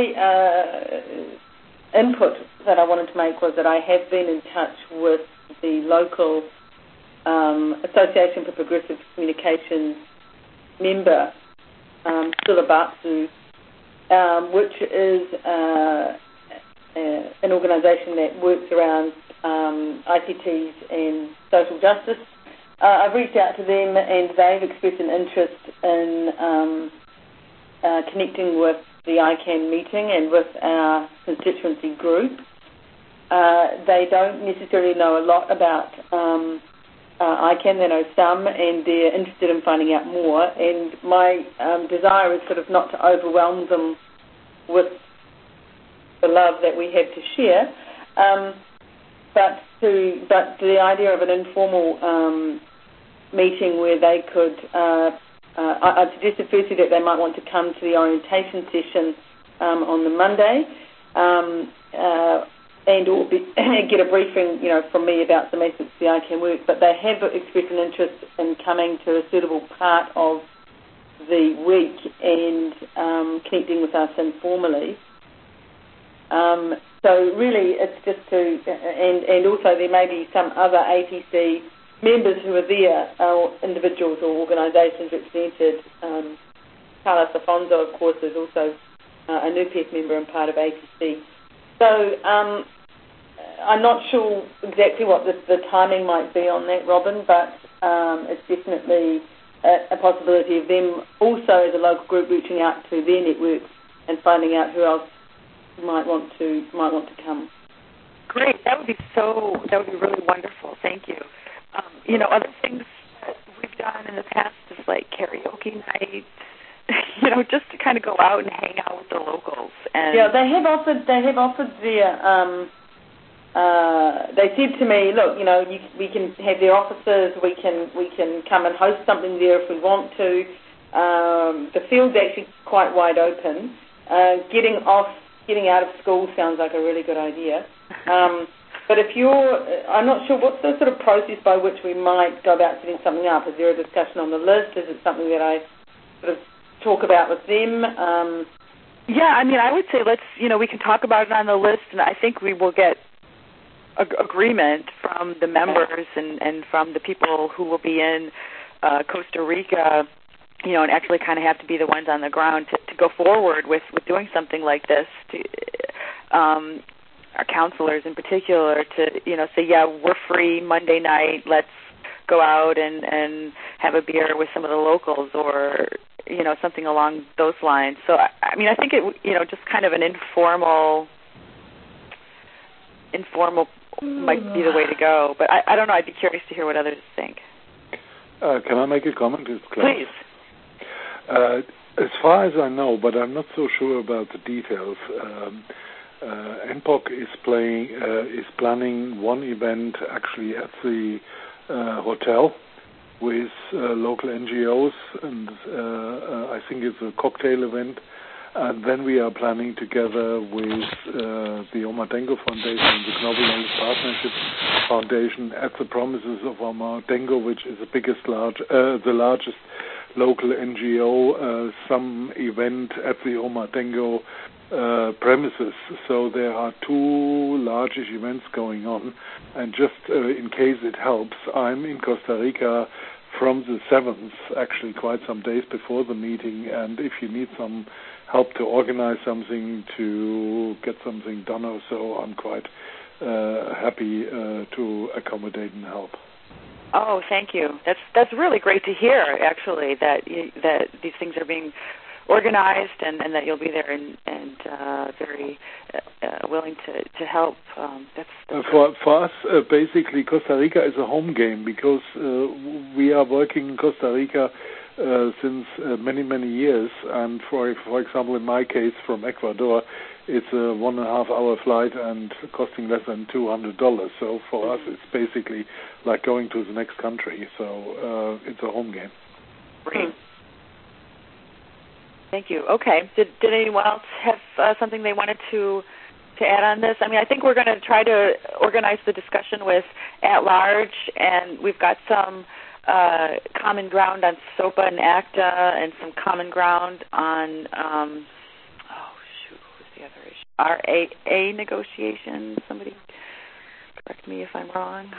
input that I wanted to make was that I have been in touch with the local Association for Progressive Communications member, Sulabatsu, which is an organisation that works around ICTs and social justice. I've reached out to them and they've expressed an interest in connecting with the ICANN meeting and with our constituency group. They don't necessarily know a lot about ICANN, they know some, and they're interested in finding out more. And my desire is sort of not to overwhelm them with the love that we have to share, but the idea of an informal meeting where they could, I suggested firstly that they might want to come to the orientation session on the Monday and or get a briefing, from me about some aspects of the ICANN work, but they have expressed an interest in coming to a suitable part of the week and connecting with us informally. So really it's just to, and also there may be some other APC members who are there, individuals or organisations represented. Carlos Afonso, of course, is also a NUPEF member and part of APC. So I'm not sure exactly what the timing might be on that, Robin, but it's definitely a possibility of them also as a local group reaching out to their networks and finding out who else might want to come. Great, that would be really wonderful. Thank you. Other things that we've done in the past is like karaoke night, just to kind of go out and hang out with the locals. And yeah, they have offered their. They said to me, look, we can have their offices. We can come and host something there if we want to. The field's actually quite wide open. Getting out of school sounds like a really good idea. But I'm not sure, what's the sort of process by which we might go about setting something up? Is there a discussion on the list? Is it something that I sort of talk about with them? Yeah, I would say we can talk about it on the list, and I think we will get agreement from the members and from the people who will be in Costa Rica, and actually kind of have to be the ones on the ground to go forward with doing something like this. Our counselors in particular to, say, yeah, we're free Monday night, let's go out and have a beer with some of the locals or, something along those lines. So, I think it, just kind of an informal might be the way to go. But I don't know, I'd be curious to hear what others think. Can I make a comment? Please. As far as I know, but I'm not so sure about the details, NPOC is planning one event actually at the hotel with local NGOs, and I think it's a cocktail event. And then we are planning together with the Omar Dengo Foundation and the Global Knowledge Partnership Foundation at the premises of Omar Dengo, which is the largest local NGO, some event at the Omar Dengo premises. So there are two largish events going on. And just in case it helps, I'm in Costa Rica from the 7th, actually quite some days before the meeting, and if you need some help to organize something, to get something done or so, I'm quite happy to accommodate and help. Oh, thank you. That's really great to hear, actually, that these things are being organized and that you'll be there and very willing to help. For us, basically, Costa Rica is a home game because we are working in Costa Rica since many, many years. And for example, in my case, from Ecuador, it's a 1.5-hour flight and costing less than $200. So for us, it's basically like going to the next country. So it's a home game. Great. Thank you. Okay. Did anyone else have something they wanted to add on this? I mean, I think we're going to try to organize the discussion with At Large, and we've got some common ground on SOPA and ACTA, and some common ground on who's the other issue? RAA negotiations. Somebody correct me if I'm wrong.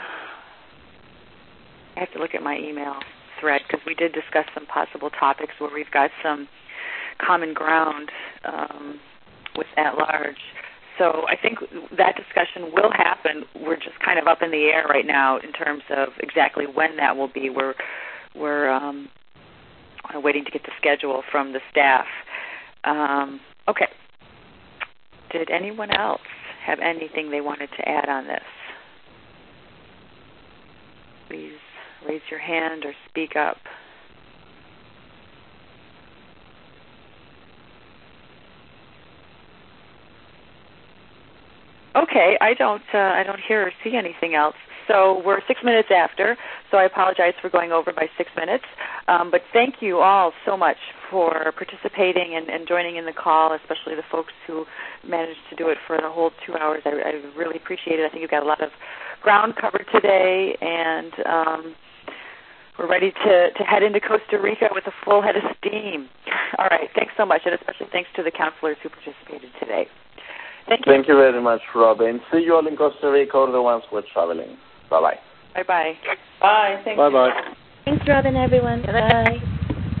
I have to look at my email thread because we did discuss some possible topics where we've got some common ground with At Large. So I think that discussion will happen. We're just kind of up in the air right now in terms of exactly when that will be. We're waiting to get the schedule from the staff. Okay. Did anyone else have anything they wanted to add on this? Please raise your hand or speak up. Okay, I don't hear or see anything else. So we're 6 minutes after, so I apologize for going over by 6 minutes. But thank you all so much for participating and joining in the call, especially the folks who managed to do it for the whole 2 hours. I really appreciate it. I think you've got a lot of ground covered today, and we're ready to head into Costa Rica with a full head of steam. All right, thanks so much, and especially thanks to the counselors who participated today. Thank you. Thank you very much, Robin. See you all in Costa Rica or the ones who are traveling. Bye-bye. Bye-bye. Bye. Thank you. Bye-bye. Thanks, Robin, everyone. Bye.